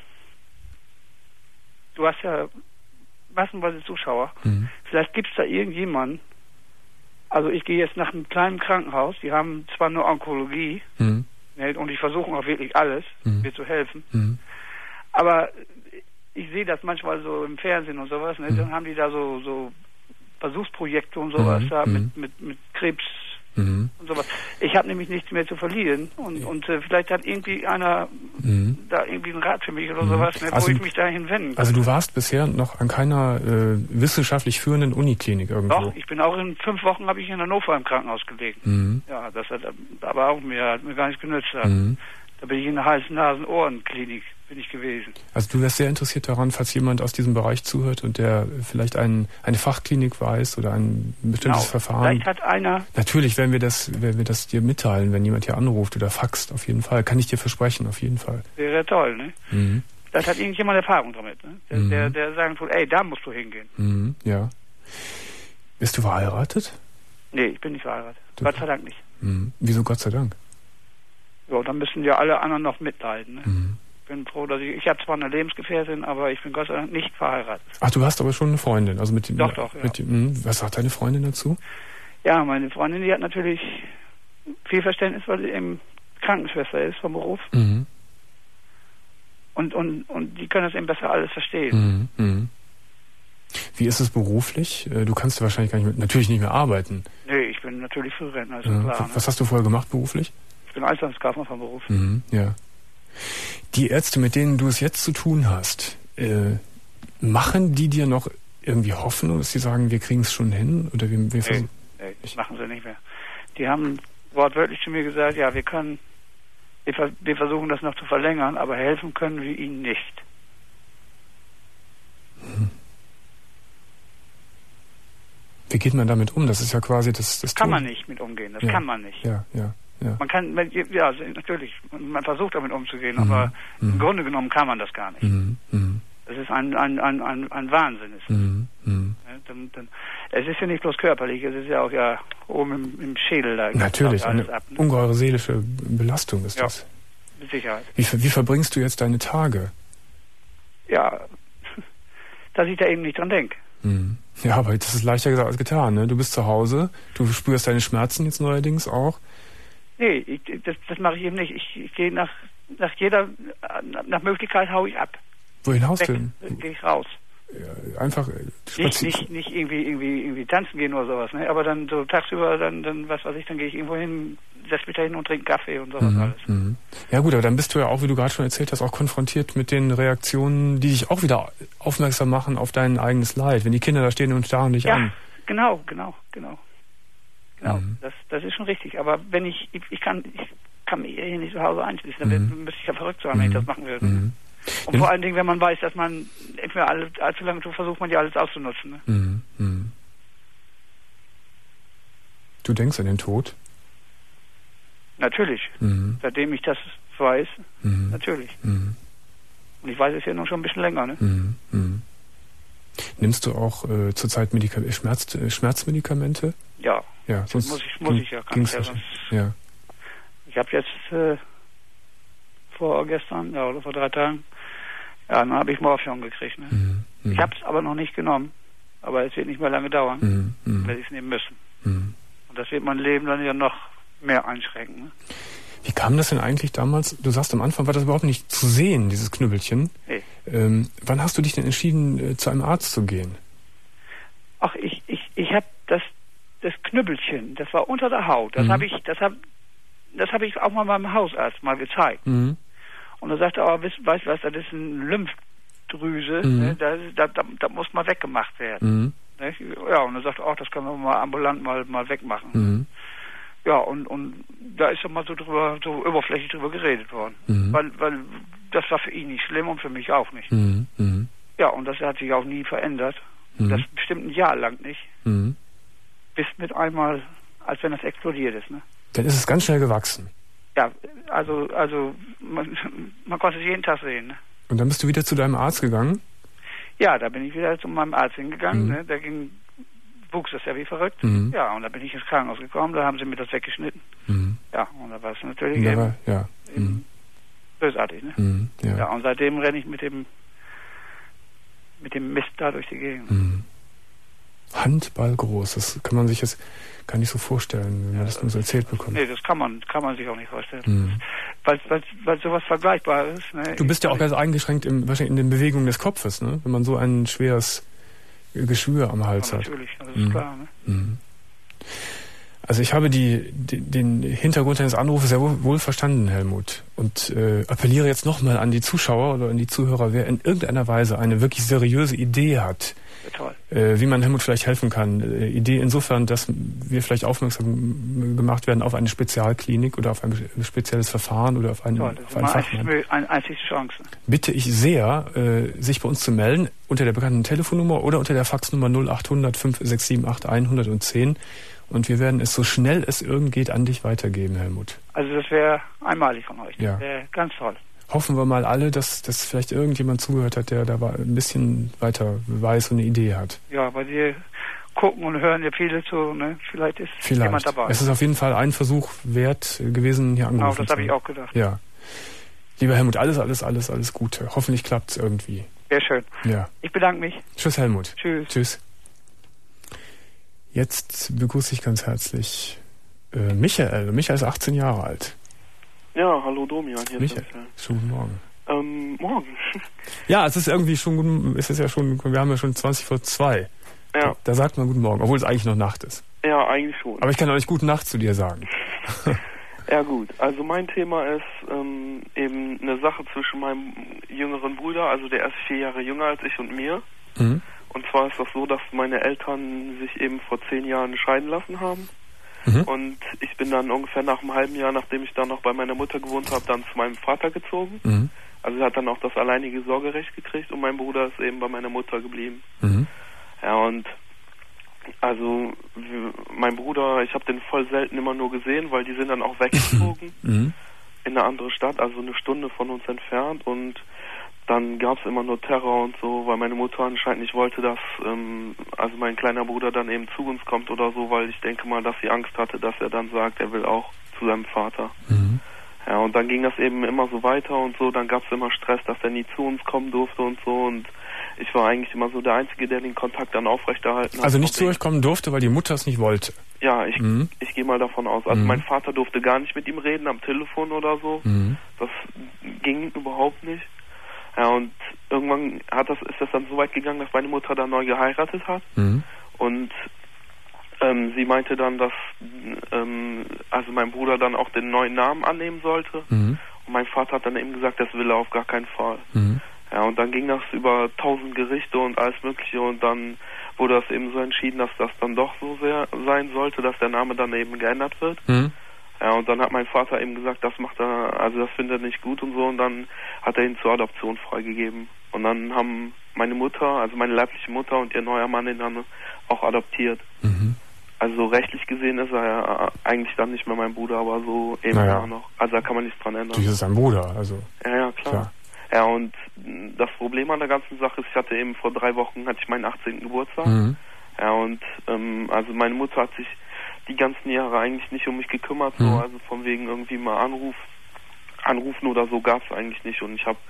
du hast ja massenweise Zuschauer. Vielleicht gibt es da irgendjemanden, also ich gehe jetzt nach einem kleinen Krankenhaus, die haben zwar nur Onkologie, ne, und die versuchen auch wirklich alles, mir zu helfen, aber ich sehe das manchmal so im Fernsehen und sowas, ne, dann haben die da so Versuchsprojekte und sowas da mit Krebs und sowas. Ich habe nämlich nichts mehr zu verlieren und vielleicht hat irgendwie einer da irgendwie einen Rat für mich oder sowas, ne, wo ich mich dahin wenden kann. Also du warst bisher noch an keiner wissenschaftlich führenden Uniklinik irgendwo? Doch, ich bin auch in 5 Wochen habe ich in Hannover im Krankenhaus gelegen. Ja, das hat aber auch hat mir gar nichts genützt. Da bin ich in der Hals-Nasen-Ohren-Klinik bin ich gewesen. Also du wärst sehr interessiert daran, falls jemand aus diesem Bereich zuhört und der vielleicht eine Fachklinik weiß oder ein bestimmtes Verfahren. Vielleicht hat einer... Natürlich werden wir das dir mitteilen, wenn jemand hier anruft oder faxt, auf jeden Fall. Kann ich dir versprechen, auf jeden Fall. Wäre toll, ne? Das hat irgendjemand Erfahrung damit, ne? Der sagen tut, ey, da musst du hingehen. Ja. Bist du verheiratet? Nee, ich bin nicht verheiratet. Gott sei Dank nicht. Wieso Gott sei Dank? Ja, dann müssen ja alle anderen noch mitleiden, ne? Ich bin froh, dass ich habe zwar eine Lebensgefährtin, aber ich bin Gott sei Dank nicht verheiratet. Ach, du hast aber schon eine Freundin, also mit dem. Doch, ja. Was sagt deine Freundin dazu? Ja, meine Freundin, die hat natürlich viel Verständnis, weil sie eben Krankenschwester ist vom Beruf. Und die können das eben besser alles verstehen. Wie ist es beruflich? Du kannst wahrscheinlich natürlich nicht mehr arbeiten. Nee, ich bin natürlich Frührentner, also klar. Was hast du vorher gemacht beruflich? Ich bin Einzelhandelskaufmann vom Beruf. Ja. Die Ärzte, mit denen du es jetzt zu tun hast, machen die dir noch irgendwie Hoffnung, dass sie sagen, wir kriegen es schon hin? Oder nee, das machen sie nicht mehr. Die haben wortwörtlich zu mir gesagt, ja, wir versuchen das noch zu verlängern, aber helfen können wir ihnen nicht. Wie geht man damit um? Das ist ja quasi das kann man nicht mit umgehen, das kann man nicht. Ja. Man kann, ja, natürlich, man versucht damit umzugehen, aber im Grunde genommen kann man das gar nicht. Das ist ein Wahnsinn. Es ist ja nicht bloß körperlich, es ist ja auch oben im Schädel. Da natürlich, alles eine ungeheure seelische Belastung ist das. Mit Sicherheit. Wie verbringst du jetzt deine Tage? Ja, dass ich da eben nicht dran denke. Ja, aber das ist leichter gesagt als getan, ne? Du bist zu Hause, du spürst deine Schmerzen jetzt neuerdings auch. Nee, das mache ich eben nicht. Ich gehe nach Möglichkeit haue ich ab. Wohin haust du denn? Gehe ich raus. Ja, einfach nicht irgendwie tanzen gehen oder sowas, ne? Aber dann so tagsüber, dann was weiß ich, dann gehe ich irgendwo hin, setze mich da hin und trinke Kaffee und sowas alles. Ja gut, aber dann bist du ja auch, wie du gerade schon erzählt hast, auch konfrontiert mit den Reaktionen, die dich auch wieder aufmerksam machen auf dein eigenes Leid. Wenn die Kinder da stehen und starren dich an. Genau. Das ist schon richtig. Aber wenn ich kann mich hier nicht zu Hause einschließen, dann müsste ich ja verrückt sein, wenn ich das machen würde. Und vor allen Dingen, wenn man weiß, dass man entweder allzu lange versucht, man ja alles auszunutzen. Ne? Du denkst an den Tod? Natürlich. Seitdem ich das weiß, natürlich. Und ich weiß es ja nun schon ein bisschen länger. Ne? Nimmst du auch zurzeit Schmerzmedikamente? Ja. Sonst muss ich ja. Kann ich ja sonst. Ja. Ich habe jetzt vorgestern, oder vor 3 Tagen, dann habe ich Morphium gekriegt. Ne? Ich habe es aber noch nicht genommen. Aber es wird nicht mehr lange dauern, werde ich es nehmen müssen. Und das wird mein Leben dann ja noch mehr einschränken. Ne? Wie kam das denn eigentlich damals? Du sagst, am Anfang war das überhaupt nicht zu sehen, dieses Knüppelchen. Hey. Wann hast du dich denn entschieden, zu einem Arzt zu gehen? Ach, ich habe das Knüppelchen, das war unter der Haut. Das habe ich auch mal meinem Hausarzt mal gezeigt. Und er sagte, weißt du was, das ist eine Lymphdrüse, ne? Da muss mal weggemacht werden. Ne? Ja, und er sagte, das können wir mal ambulant mal wegmachen. Ja, und da ist er mal so oberflächlich drüber geredet worden. Weil das war für ihn nicht schlimm und für mich auch nicht. Ja, und das hat sich auch nie verändert. Das bestimmt ein Jahr lang nicht. Bis mit einmal, als wenn das explodiert ist. Ne? Dann ist es ganz schnell gewachsen. Ja, also man konnte es jeden Tag sehen. Ne? Und dann bist du wieder zu deinem Arzt gegangen? Ja, da bin ich wieder zu meinem Arzt hingegangen. Ne? Da wuchs das ja wie verrückt. Ja, und da bin ich ins Krankenhaus gekommen, da haben sie mir das weggeschnitten. Ja, und da war es natürlich eben bösartig. Ne? Ja, und seitdem renne ich mit dem Mist da durch die Gegend. Handball groß, das kann man sich jetzt gar nicht so vorstellen, wenn man das nur so erzählt bekommt. Nee, das kann man sich auch nicht vorstellen. Weil sowas Vergleichbares. Ne? Du bist ja auch ganz eingeschränkt wahrscheinlich in den Bewegungen des Kopfes, ne? Wenn man so ein schweres Geschwür am Hals hat. Natürlich, das ist klar. Ne? Also ich habe den Hintergrund deines Anrufes sehr wohl verstanden, Helmut. Und appelliere jetzt nochmal an die Zuschauer oder an die Zuhörer, wer in irgendeiner Weise eine wirklich seriöse Idee hat, wie man Helmut vielleicht helfen kann. Idee insofern, dass wir vielleicht aufmerksam gemacht werden auf eine Spezialklinik oder auf ein spezielles Verfahren oder auf einen Fachmann. Eine einzige Chance. Bitte ich sehr, sich bei uns zu melden unter der bekannten Telefonnummer oder unter der Faxnummer 0800 567 110. Und wir werden es so schnell es irgend geht an dich weitergeben, Helmut. Also das wäre einmalig von euch. Ja. Das wäre ganz toll. Hoffen wir mal alle, dass vielleicht irgendjemand zugehört hat, der da ein bisschen weiter weiß und eine Idee hat. Ja, bei dir gucken und hören ja viele zu, ne? Vielleicht ist jemand dabei. Es ist auf jeden Fall ein Versuch wert gewesen, hier angerufen zu werden. Das habe ich auch gedacht. Ja. Lieber Helmut, alles Gute. Hoffentlich klappt es irgendwie. Sehr schön. Ja. Ich bedanke mich. Tschüss, Helmut. Tschüss. Jetzt begrüße ich ganz herzlich Michael. Michael ist 18 Jahre alt. Ja, hallo Domian, hier Michael. Schönen Morgen. Morgen. Ja, es ist irgendwie schon, wir haben ja schon 20 vor 2. Ja. Da sagt man guten Morgen, obwohl es eigentlich noch Nacht ist. Ja, eigentlich schon. Aber ich kann auch nicht gute Nacht zu dir sagen. Ja gut, also mein Thema ist eben eine Sache zwischen meinem jüngeren Bruder, also der ist 4 Jahre jünger als ich und mir. Und zwar ist das so, dass meine Eltern sich eben vor 10 Jahren scheiden lassen haben. Und ich bin dann ungefähr nach einem halben Jahr, nachdem ich dann noch bei meiner Mutter gewohnt habe, dann zu meinem Vater gezogen. Also er hat dann auch das alleinige Sorgerecht gekriegt und mein Bruder ist eben bei meiner Mutter geblieben. Ja, und Also mein Bruder, ich habe den voll selten immer nur gesehen, weil die sind dann auch weggezogen in eine andere Stadt, also eine Stunde von uns entfernt, und dann gab es immer nur Terror und so, weil meine Mutter anscheinend nicht wollte, dass also mein kleiner Bruder dann eben zu uns kommt oder so, weil ich denke mal, dass sie Angst hatte, dass er dann sagt, er will auch zu seinem Vater. Ja, und dann ging das eben immer so weiter und so, dann gab es immer Stress, dass er nie zu uns kommen durfte und so, und ich war eigentlich immer so der Einzige, der den Kontakt dann aufrechterhalten hat. Also nicht zu euch kommen durfte, weil die Mutter es nicht wollte? Ja, ich gehe mal davon aus. Also mein Vater durfte gar nicht mit ihm reden am Telefon oder so. Das ging überhaupt nicht. Ja, und irgendwann ist das dann so weit gegangen, dass meine Mutter dann neu geheiratet hat. Und sie meinte dann, dass also mein Bruder dann auch den neuen Namen annehmen sollte. Und mein Vater hat dann eben gesagt, das will er auf gar keinen Fall. Ja, und dann ging das über 1000 Gerichte und alles Mögliche, und dann wurde das eben so entschieden, dass das dann doch so sehr sein sollte, dass der Name dann eben geändert wird. Ja, und dann hat mein Vater eben gesagt, das macht er, also das findet er nicht gut und so, und dann hat er ihn zur Adoption freigegeben. Und dann haben meine Mutter, also meine leibliche Mutter und ihr neuer Mann ihn dann auch adoptiert. Also rechtlich gesehen ist er ja eigentlich dann nicht mehr mein Bruder, aber so eben immer noch. Also da kann man nichts dran ändern. Das ist sein Bruder, also. Ja, klar. Ja, und das Problem an der ganzen Sache ist, ich hatte eben vor 3 Wochen, hatte ich meinen 18. Geburtstag. Ja, und also meine Mutter hat sich die ganzen Jahre eigentlich nicht um mich gekümmert, so, also von wegen irgendwie mal anrufen oder so gab es eigentlich nicht. Und ich habe,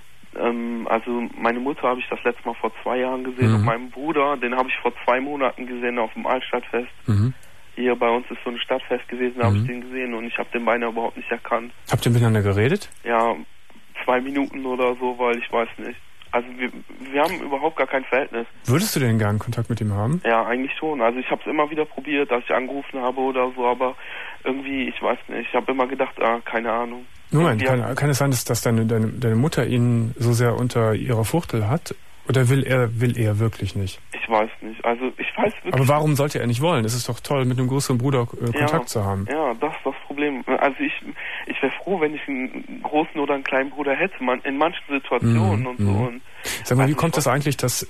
also meine Mutter habe ich das letzte Mal vor 2 Jahren gesehen, und meinen Bruder, den habe ich vor 2 Monaten gesehen auf dem Altstadtfest. Hier bei uns ist so ein Stadtfest gewesen, da habe ich den gesehen, und ich habe den beinahe überhaupt nicht erkannt. Habt ihr miteinander geredet? Ja, 2 Minuten oder so, weil ich weiß nicht. Also wir haben überhaupt gar kein Verhältnis. Würdest du denn gern Kontakt mit ihm haben? Ja, eigentlich schon. Also ich habe es immer wieder probiert, dass ich angerufen habe oder so, aber irgendwie, ich weiß nicht, ich habe immer gedacht, keine Ahnung. Moment, kann es sein, dass deine Mutter ihn so sehr unter ihrer Fuchtel hat? Oder will er wirklich nicht? Ich weiß nicht. Also ich weiß wirklich. Aber warum sollte er nicht wollen? Es ist doch toll, mit einem größeren Bruder Kontakt zu haben. Ja, das ist das Problem. Also ich wäre froh, wenn ich einen großen oder einen kleinen Bruder hätte, in manchen Situationen und so. Und sag mal, wie kommt das eigentlich, dass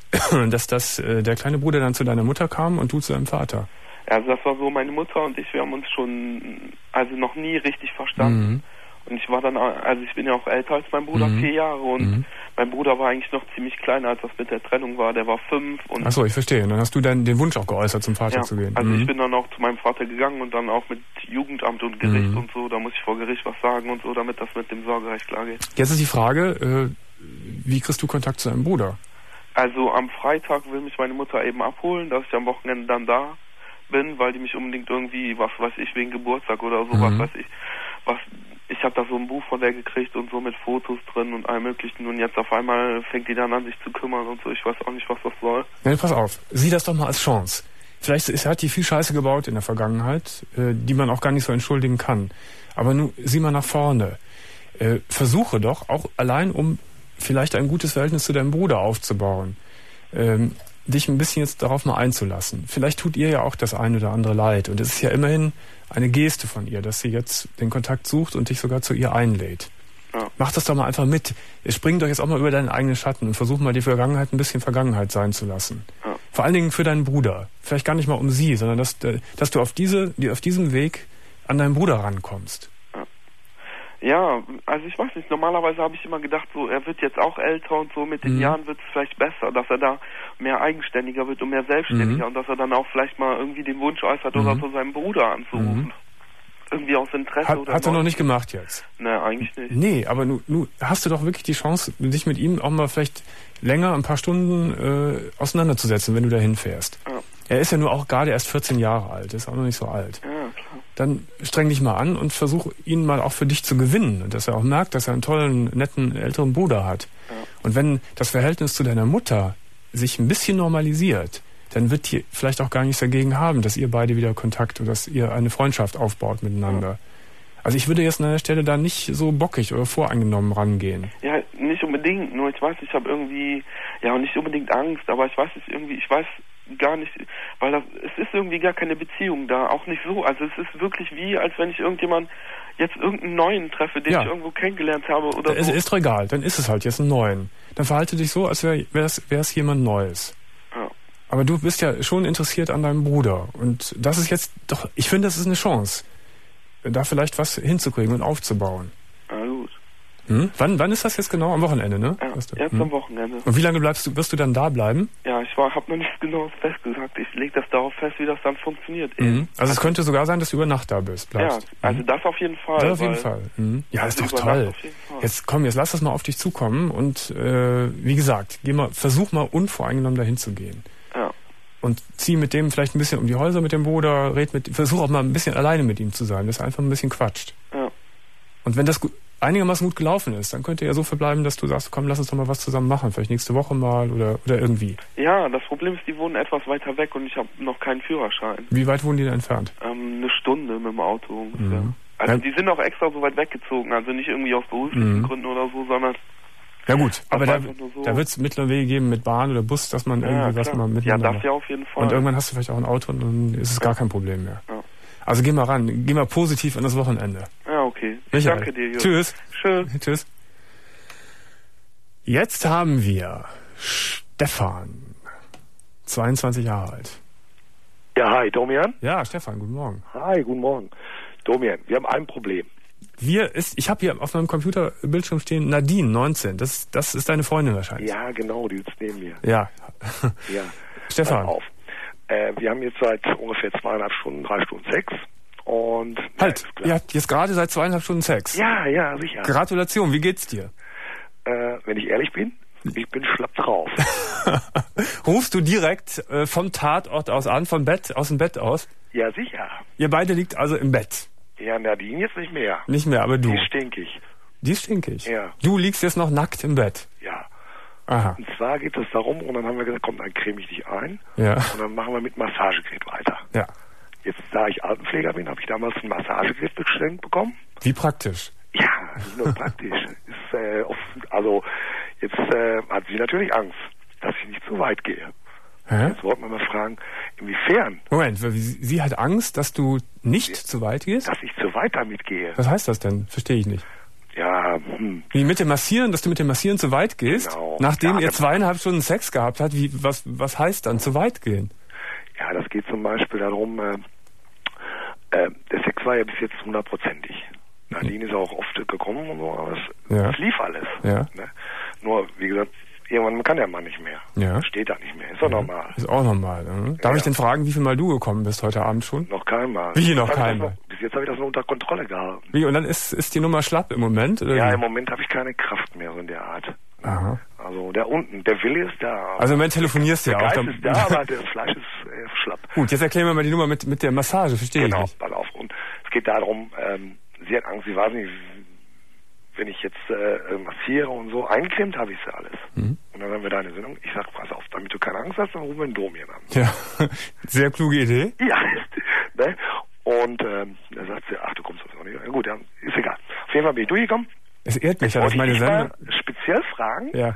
der kleine Bruder dann zu deiner Mutter kam und du zu deinem Vater? Also das war so, meine Mutter und ich, wir haben uns schon noch nie richtig verstanden. Und ich war dann, also ich bin ja auch älter als mein Bruder, 4 Jahre, und mein Bruder war eigentlich noch ziemlich kleiner, als das mit der Trennung war. Der war 5. Ach so, ich verstehe. Und dann hast du dann den Wunsch auch geäußert, zum Vater zu gehen. Also ich bin dann auch zu meinem Vater gegangen und dann auch mit Jugendamt und Gericht und so. Da muss ich vor Gericht was sagen und so, damit das mit dem Sorgerecht klar geht. Jetzt ist die Frage, wie kriegst du Kontakt zu deinem Bruder? Also am Freitag will mich meine Mutter eben abholen, dass ich am Wochenende dann da bin, weil die mich unbedingt irgendwie, was weiß ich, wegen Geburtstag oder so, was weiß ich, ich habe da so ein Buch von der gekriegt und so mit Fotos drin und allem Möglichen, und jetzt auf einmal fängt die dann an, sich zu kümmern und so. Ich weiß auch nicht, was das soll. Ja, pass auf, sieh das doch mal als Chance. Vielleicht hat die viel Scheiße gebaut in der Vergangenheit, die man auch gar nicht so entschuldigen kann. Aber nun, sieh mal nach vorne. Versuche doch, auch allein um vielleicht ein gutes Verhältnis zu deinem Bruder aufzubauen, dich ein bisschen jetzt darauf mal einzulassen. Vielleicht tut ihr ja auch das ein oder andere leid. Und es ist ja immerhin eine Geste von ihr, dass sie jetzt den Kontakt sucht und dich sogar zu ihr einlädt. Ja. Mach das doch mal einfach mit. Spring doch jetzt auch mal über deinen eigenen Schatten und versuch mal die Vergangenheit ein bisschen Vergangenheit sein zu lassen. Ja. Vor allen Dingen für deinen Bruder. Vielleicht gar nicht mal um sie, sondern dass du auf diesem Weg an deinen Bruder rankommst. Ja, also ich weiß nicht, normalerweise habe ich immer gedacht, so er wird jetzt auch älter und so, mit den Jahren wird es vielleicht besser, dass er da mehr eigenständiger wird und mehr selbstständiger und dass er dann auch vielleicht mal irgendwie den Wunsch äußert, oder so seinen Bruder anzurufen. Irgendwie aus Interesse oder hat er noch nicht gemacht jetzt? Nee, eigentlich nicht. Nee, aber nu hast du doch wirklich die Chance, dich mit ihm auch mal vielleicht länger, ein paar Stunden auseinanderzusetzen, wenn du da hinfährst. Ja. Er ist ja nur auch gerade erst 14 Jahre alt, ist auch noch nicht so alt. Ja, klar. Dann streng dich mal an und versuch ihn mal auch für dich zu gewinnen. Und dass er auch merkt, dass er einen tollen, netten, älteren Bruder hat. Ja. Und wenn das Verhältnis zu deiner Mutter sich ein bisschen normalisiert, dann wird die vielleicht auch gar nichts dagegen haben, dass ihr beide wieder Kontakt oder dass ihr eine Freundschaft aufbaut miteinander. Ja. Also ich würde jetzt an der Stelle da nicht so bockig oder voreingenommen rangehen. Ja, nicht unbedingt, nur ich weiß, ich habe irgendwie, ja, nicht unbedingt Angst, aber ich weiß es irgendwie, ich weiß gar nicht, weil es ist irgendwie gar keine Beziehung da, auch nicht so, also es ist wirklich wie, als wenn ich jetzt irgendeinen Neuen treffe, den ich irgendwo kennengelernt habe oder so. Ist doch egal, dann ist es halt jetzt ein Neuen. Dann verhalte dich so, als wäre es jemand Neues. Ja. Aber du bist ja schon interessiert an deinem Bruder. Und das ist jetzt doch, ich finde, das ist eine Chance, da vielleicht was hinzukriegen und aufzubauen. Na gut. Wann ist das jetzt genau? Am Wochenende, ne? Ja, jetzt am Wochenende. Und wie lange wirst du dann da bleiben? Ja, ich habe noch nichts Genaues festgesagt. Ich lege das darauf fest, wie das dann funktioniert. Also es könnte sogar sein, dass du über Nacht da bleibst. Ja, also das auf jeden Fall. Das auf jeden Fall. Ja, ist doch toll. Jetzt lass das mal auf dich zukommen und wie gesagt, versuch mal unvoreingenommen dahin zu gehen. Ja. Und zieh mit dem vielleicht ein bisschen um die Häuser mit dem Bruder, versuch auch mal ein bisschen alleine mit ihm zu sein, dass er einfach ein bisschen quatscht. Ja. Und wenn das einigermaßen gut gelaufen ist, dann könnt ihr ja so verbleiben, dass du sagst, komm, lass uns doch mal was zusammen machen, vielleicht nächste Woche mal oder irgendwie. Ja, das Problem ist, die wohnen etwas weiter weg und ich habe noch keinen Führerschein. Wie weit wohnen die denn entfernt? Eine Stunde mit dem Auto ungefähr. Also die sind auch extra so weit weggezogen, also nicht irgendwie aus beruflichen Gründen oder so, sondern... Ja gut, aber da wird es mittlere Wege geben mit Bahn oder Bus, dass man irgendwie was mal miteinander... Ja, das ja auf jeden Fall. Und irgendwann hast du vielleicht auch ein Auto und dann ist es gar kein Problem mehr. Ja. Also geh mal ran, geh mal positiv an das Wochenende. Ja, okay. Michael. Danke dir, Jürgen. Tschüss. Schön. Tschüss. Jetzt haben wir Stefan, 22 Jahre alt. Ja, hi, Domian. Ja, Stefan, guten Morgen. Hi, guten Morgen. Domian, wir haben ein Problem. Ich habe hier auf meinem Computerbildschirm stehen Nadine, 19. Das ist deine Freundin wahrscheinlich. Ja, genau, die sitzt neben mir. Ja. Ja. Stefan. Pass auf. Wir haben jetzt seit ungefähr 2,5 Stunden, 3 Stunden Sex. Und halt, ihr habt jetzt gerade seit 2,5 Stunden Sex. Ja, sicher. Gratulation, wie geht's dir? Wenn ich ehrlich bin, ich bin schlapp drauf. Rufst du direkt vom Tatort aus an, aus dem Bett aus? Ja, sicher. Ihr beide liegt also im Bett? Ja, Nadine jetzt nicht mehr. Nicht mehr, aber du? Die ist stinkig. Die ist stinkig? Ja. Du liegst jetzt noch nackt im Bett? Ja. Aha. Und zwar geht es darum, und dann haben wir gesagt, komm, dann creme ich dich ein. Ja. Und dann machen wir mit Massagegerät weiter. Ja. Jetzt, da ich Altenpfleger bin, habe ich damals ein Massagegerät geschenkt bekommen. Wie praktisch? Ja, nicht nur praktisch. Jetzt hat sie natürlich Angst, dass ich nicht zu weit gehe. Hä? Jetzt wollten wir mal fragen, inwiefern? Moment, sie hat Angst, dass du nicht zu weit gehst? Dass ich zu weit damit gehe. Was heißt das denn? Verstehe ich nicht. Ja, Wie mit dem Massieren, dass du mit dem Massieren zu weit gehst? Genau. Nachdem ihr genau. 2,5 Stunden Sex gehabt habt, was heißt dann zu weit gehen? Ja, das geht zum Beispiel darum, der Sex war ja bis jetzt 100%ig. Nadine ist auch oft gekommen und so, aber es lief alles. Ja. Ne? Nur, wie gesagt, irgendwann kann der Mann nicht mehr. Ja. Steht da nicht mehr. Ist doch normal. Ist auch normal. Darf ich denn fragen, wie viel Mal du gekommen bist heute Abend schon? Noch keinmal. Wie noch keinmal? Bis jetzt habe ich das nur unter Kontrolle gehalten. Wie, und dann ist die Nummer schlapp im Moment? Oder ja, wie? im Moment habe ich keine Kraft mehr so in der Art. Aha. Also der Wille ist da. Also im Moment telefonierst du ja auch. Der Geist ist da, aber das Fleisch ist schlapp. Gut, jetzt erklären wir mal die Nummer mit der Massage, verstehe ich nicht. Genau, pass auf. Und es geht darum, sie hat Angst, sie weiß nicht, wenn ich jetzt massiere und so, eingecremt habe ich sie alles. Und dann haben wir da eine Sendung. Ich sage, pass auf, damit du keine Angst hast, dann rufen wir einen Domian an. Ja, sehr kluge Idee. Ja, ne? Und da sagt sie, ach, du kommst doch nicht. Ja, gut, ja, ist egal. Auf jeden Fall bin ich durchgekommen. Es ehrt mich ja, dass meine Sendung... speziell fragen, ja.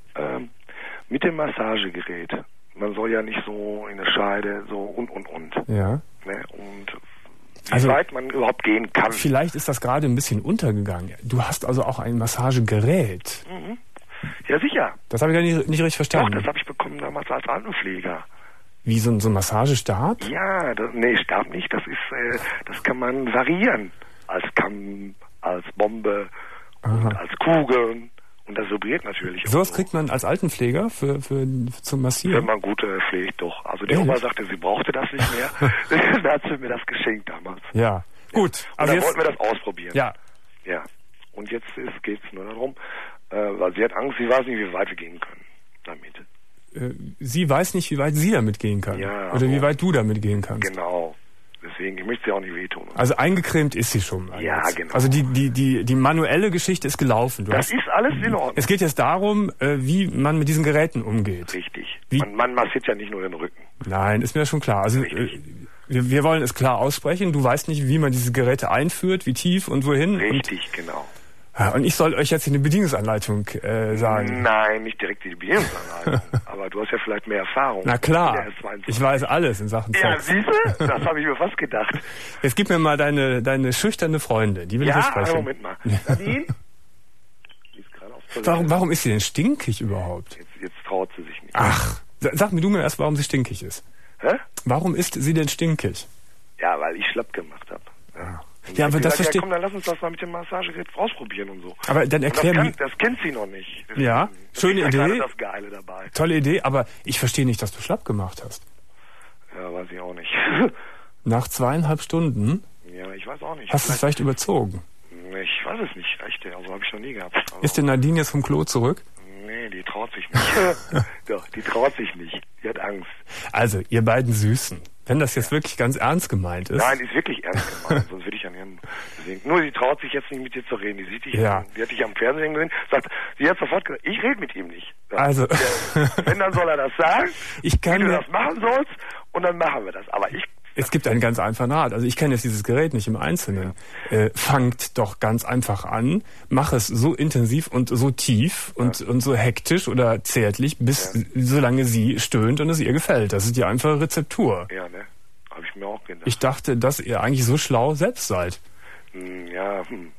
Mit dem Massagegerät. Man soll ja nicht so in der Scheide, so und. Ja. Ne? Und wie weit man überhaupt gehen kann. Vielleicht ist das gerade ein bisschen untergegangen. Du hast also auch ein Massagegerät. Mhm. Ja, sicher. Das habe ich ja nicht richtig verstanden. Doch, das habe ich bekommen damals als Altenpfleger. Wie so ein Massagestab? Ja, Stab nicht. Das ist, das kann man variieren. Als Kamm, als Bombe und als Kugeln. Und das vibriert natürlich. Sowas kriegt man als Altenpfleger zum Massieren? Wenn man gut pflegt, doch. Also die Oma sagte, sie brauchte das nicht mehr. Da hat sie mir das geschenkt damals. Ja, gut. Also dann wollten wir das ausprobieren. Ja. Ja. Und jetzt geht es nur darum, weil sie hat Angst, sie weiß nicht, wie weit wir gehen können damit. Sie weiß nicht, wie weit sie damit gehen kann. Ja. Oder wie weit du damit gehen kannst. Genau. Deswegen, ich möchte sie auch nicht wehtun. Also eingecremt ist sie schon. Ja, genau. Also die manuelle Geschichte ist gelaufen. Das ist alles in Ordnung. Es geht jetzt darum, wie man mit diesen Geräten umgeht. Richtig. Man massiert ja nicht nur den Rücken. Nein, ist mir schon klar. Also wir wollen es klar aussprechen. Du weißt nicht, wie man diese Geräte einführt, wie tief und wohin. Richtig, genau. Und ich soll euch jetzt eine Bedienungsanleitung sagen. Nein, nicht direkt die Bedienungsanleitung. Aber du hast ja vielleicht mehr Erfahrung. Na klar, ich weiß alles in Sachen Sex. Ja, siehst du? Das habe ich mir fast gedacht. Jetzt gib mir mal deine schüchterne Freundin, die will ich sprechen. Ja, Moment mal. Nadine? Die ist gerade auf Toilette. Warum ist sie denn stinkig überhaupt? Jetzt traut sie sich nicht. Ach, Sag mir du mir erst, warum sie stinkig ist. Hä? Warum ist sie denn stinkig? Ja, weil ich schlapp gemacht habe. Ja, aber das verstehe komm, dann lass uns das mal mit dem Massagegerät ausprobieren und so. Aber dann erklär mir... Das kennt sie noch nicht. Ja, schöne Idee. Das Geile dabei. Tolle Idee, aber ich verstehe nicht, dass du schlapp gemacht hast. Ja, weiß ich auch nicht. Nach 2,5 Stunden? Ja, ich weiß auch nicht. Hast du es vielleicht überzogen? Ich weiß es nicht, echt. Also habe ich noch nie gehabt. Also, ist denn Nadine jetzt vom Klo zurück? Nee, die traut sich nicht. Doch, die traut sich nicht. Die hat Angst. Also, ihr beiden Süßen, wenn das jetzt wirklich ganz ernst gemeint ist... Nein, die ist wirklich ernst gemeint, sonst würde ich an ihren... Nur sie traut sich jetzt nicht mit dir zu reden. Die sieht dich, die hat dich am Fernsehen gesehen, sagt, sie hat sofort gesagt, ich rede mit ihm nicht. Ja. Also... wenn, dann soll er das sagen, wie du das machen sollst, und dann machen wir das. Aber es gibt einen ganz einfachen Rat. Also ich kenne jetzt dieses Gerät nicht im Einzelnen. Fangt doch ganz einfach an, mach es so intensiv und so tief und so hektisch oder zärtlich, bis solange sie stöhnt und es ihr gefällt. Das ist die einfache Rezeptur. Ja, ne? Habe ich mir auch gedacht. Ich dachte, dass ihr eigentlich so schlau selbst seid. Ja,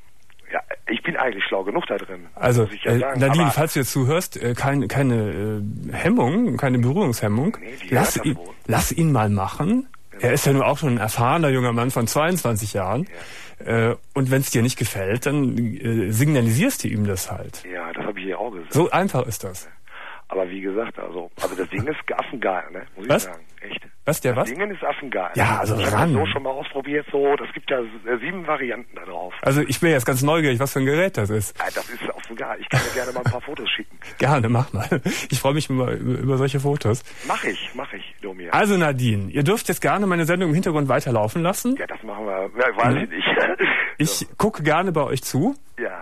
ich bin eigentlich schlau genug da drin. Also, muss ich ja sagen. Nadine, falls du jetzt zuhörst, keine Hemmung, keine Berührungshemmung. Nee, lass ihn mal machen. Er ist ja nun auch schon ein erfahrener junger Mann von 22 Jahren. Ja. Und wenn es dir nicht gefällt, dann signalisierst du ihm das halt. Ja, das habe ich ihr auch gesagt. So einfach ist das. Aber wie gesagt, also das Ding ist affengeil, ne? Muss ich sagen. Echt. Was, das Ding ist affengeil. Ja, also ich ran. Ich habe das so schon mal ausprobiert, so. Das gibt ja 7 Varianten da drauf. Also ich bin jetzt ganz neugierig, was für ein Gerät das ist. Ja, das ist affengeil. Ich kann dir gerne mal ein paar Fotos schicken. Gerne, mach mal. Ich freue mich über solche Fotos. Mach ich, Domir. Also Nadine, ihr dürft jetzt gerne meine Sendung im Hintergrund weiterlaufen lassen. Ja, das machen wir. Ja, weiß ich nicht. Ich gucke gerne bei euch zu. Ja.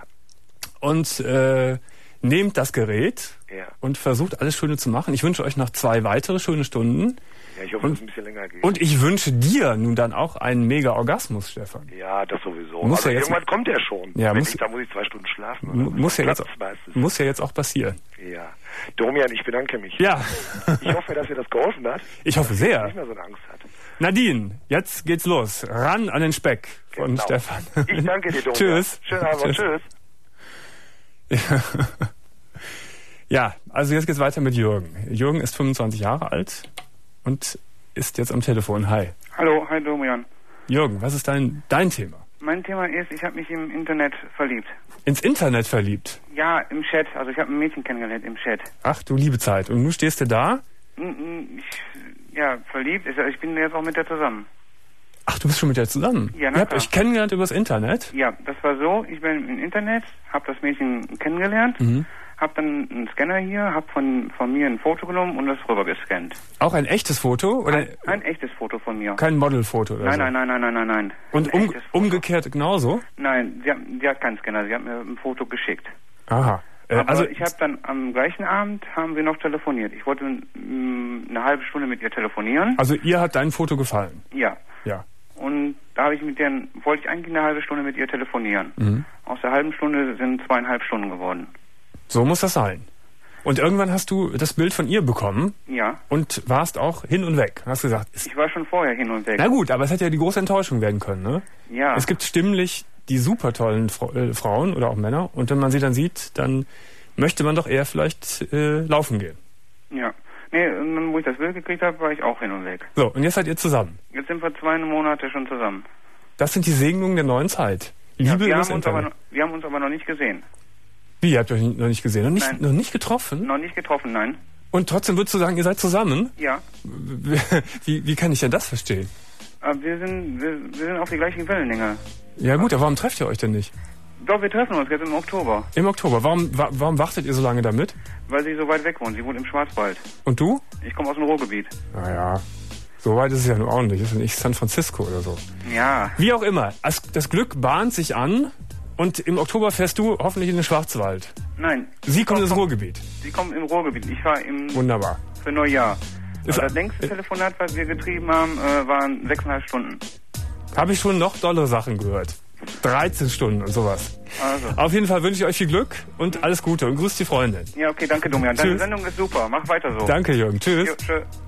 Und nehmt das Gerät und versucht alles Schöne zu machen. Ich wünsche euch noch 2 weitere schöne Stunden. Ja, ich hoffe, dass es ein bisschen länger geht. Und ich wünsche dir nun dann auch einen Mega-Orgasmus, Stefan. Ja, das sowieso. Also irgendwann kommt der schon. Ja, da muss ich 2 Stunden schlafen. Muss ja jetzt auch passieren. Ja. Domian, ich bedanke mich. Ja. Ich hoffe, dass dir das geholfen hat. Ich hoffe sehr. Dass nicht mehr so eine Angst hat. Nadine, jetzt geht's los. Ran an den Speck von Stefan. Ich danke dir, Domian. Tschüss. Schönen Abend. Tschüss. Ja, also jetzt geht's weiter mit Jürgen. Jürgen ist 25 Jahre alt und ist jetzt am Telefon. Hi. Hallo, hi Domian. Jürgen, was ist dein Thema? Mein Thema ist, ich habe mich im Internet verliebt. Ins Internet verliebt? Ja, im Chat. Also ich habe ein Mädchen kennengelernt im Chat. Ach du liebe Zeit. Und nun stehst du da? Ja, verliebt. Ich bin jetzt auch mit der zusammen. Ach, du bist schon mit der zusammen? Ja, Ihr habt euch kennengelernt übers Internet? Ja, das war so. Ich bin im Internet, habe das Mädchen kennengelernt, habe dann einen Scanner hier, habe von mir ein Foto genommen und das rüber gescannt. Auch ein echtes Foto? Oder? Ein echtes Foto von mir. Kein Modelfoto oder so? Nein. Und umgekehrt genauso? Nein, sie hat keinen Scanner. Sie hat mir ein Foto geschickt. Aha. Aber ich habe dann am gleichen Abend haben wir noch telefoniert. Ich wollte eine halbe Stunde mit ihr telefonieren. Also ihr hat dein Foto gefallen? Ja. Und da wollte ich eigentlich eine halbe Stunde mit ihr telefonieren. Aus der halben Stunde sind 2,5 Stunden geworden. So muss das sein. Und irgendwann hast du das Bild von ihr bekommen? Ja. Und warst auch hin und weg, hast gesagt. Ich war schon vorher hin und weg. Na gut, aber es hätte ja die große Enttäuschung werden können, ne? Ja. Es gibt stimmlich die super tollen Frauen oder auch Männer und wenn man sie dann sieht, dann möchte man doch eher vielleicht laufen gehen. Ja. Nee, und dann, wo ich das Bild gekriegt habe, war ich auch hin und weg. So, und jetzt seid ihr zusammen? Jetzt sind wir 2 Monate schon zusammen. Das sind die Segnungen der neuen Zeit. Liebe wir haben uns aber noch nicht gesehen. Wie, ihr habt euch noch nicht gesehen? Noch nicht getroffen? Noch nicht getroffen, nein. Und trotzdem würdest du sagen, ihr seid zusammen? Ja. Wie kann ich denn das verstehen? Wir sind auf die gleichen Wellenlänge. Ja gut, aber warum trefft ihr euch denn nicht? Doch, wir treffen uns jetzt im Oktober. Im Oktober. Warum wartet ihr so lange damit? Weil sie so weit weg wohnt. Sie wohnt im Schwarzwald. Und du? Ich komme aus dem Ruhrgebiet. Naja, so weit ist es ja nur auch nicht. Das ist ja nicht San Francisco oder so. Ja. Wie auch immer. Das Glück bahnt sich an und im Oktober fährst du hoffentlich in den Schwarzwald. Nein. Sie kommt ins Ruhrgebiet. Sie kommt im Ruhrgebiet. Ich war Wunderbar. Für Neujahr. Das längste Telefonat, was wir getrieben haben, waren 6,5 Stunden. Habe ich schon noch dolle Sachen gehört. 13 Stunden und sowas. Also. Auf jeden Fall wünsche ich euch viel Glück und alles Gute und grüßt die Freundin. Ja, okay, danke Domian. Deine Sendung ist super. Mach weiter so. Danke Jürgen. Tschüss. Jo, tschö.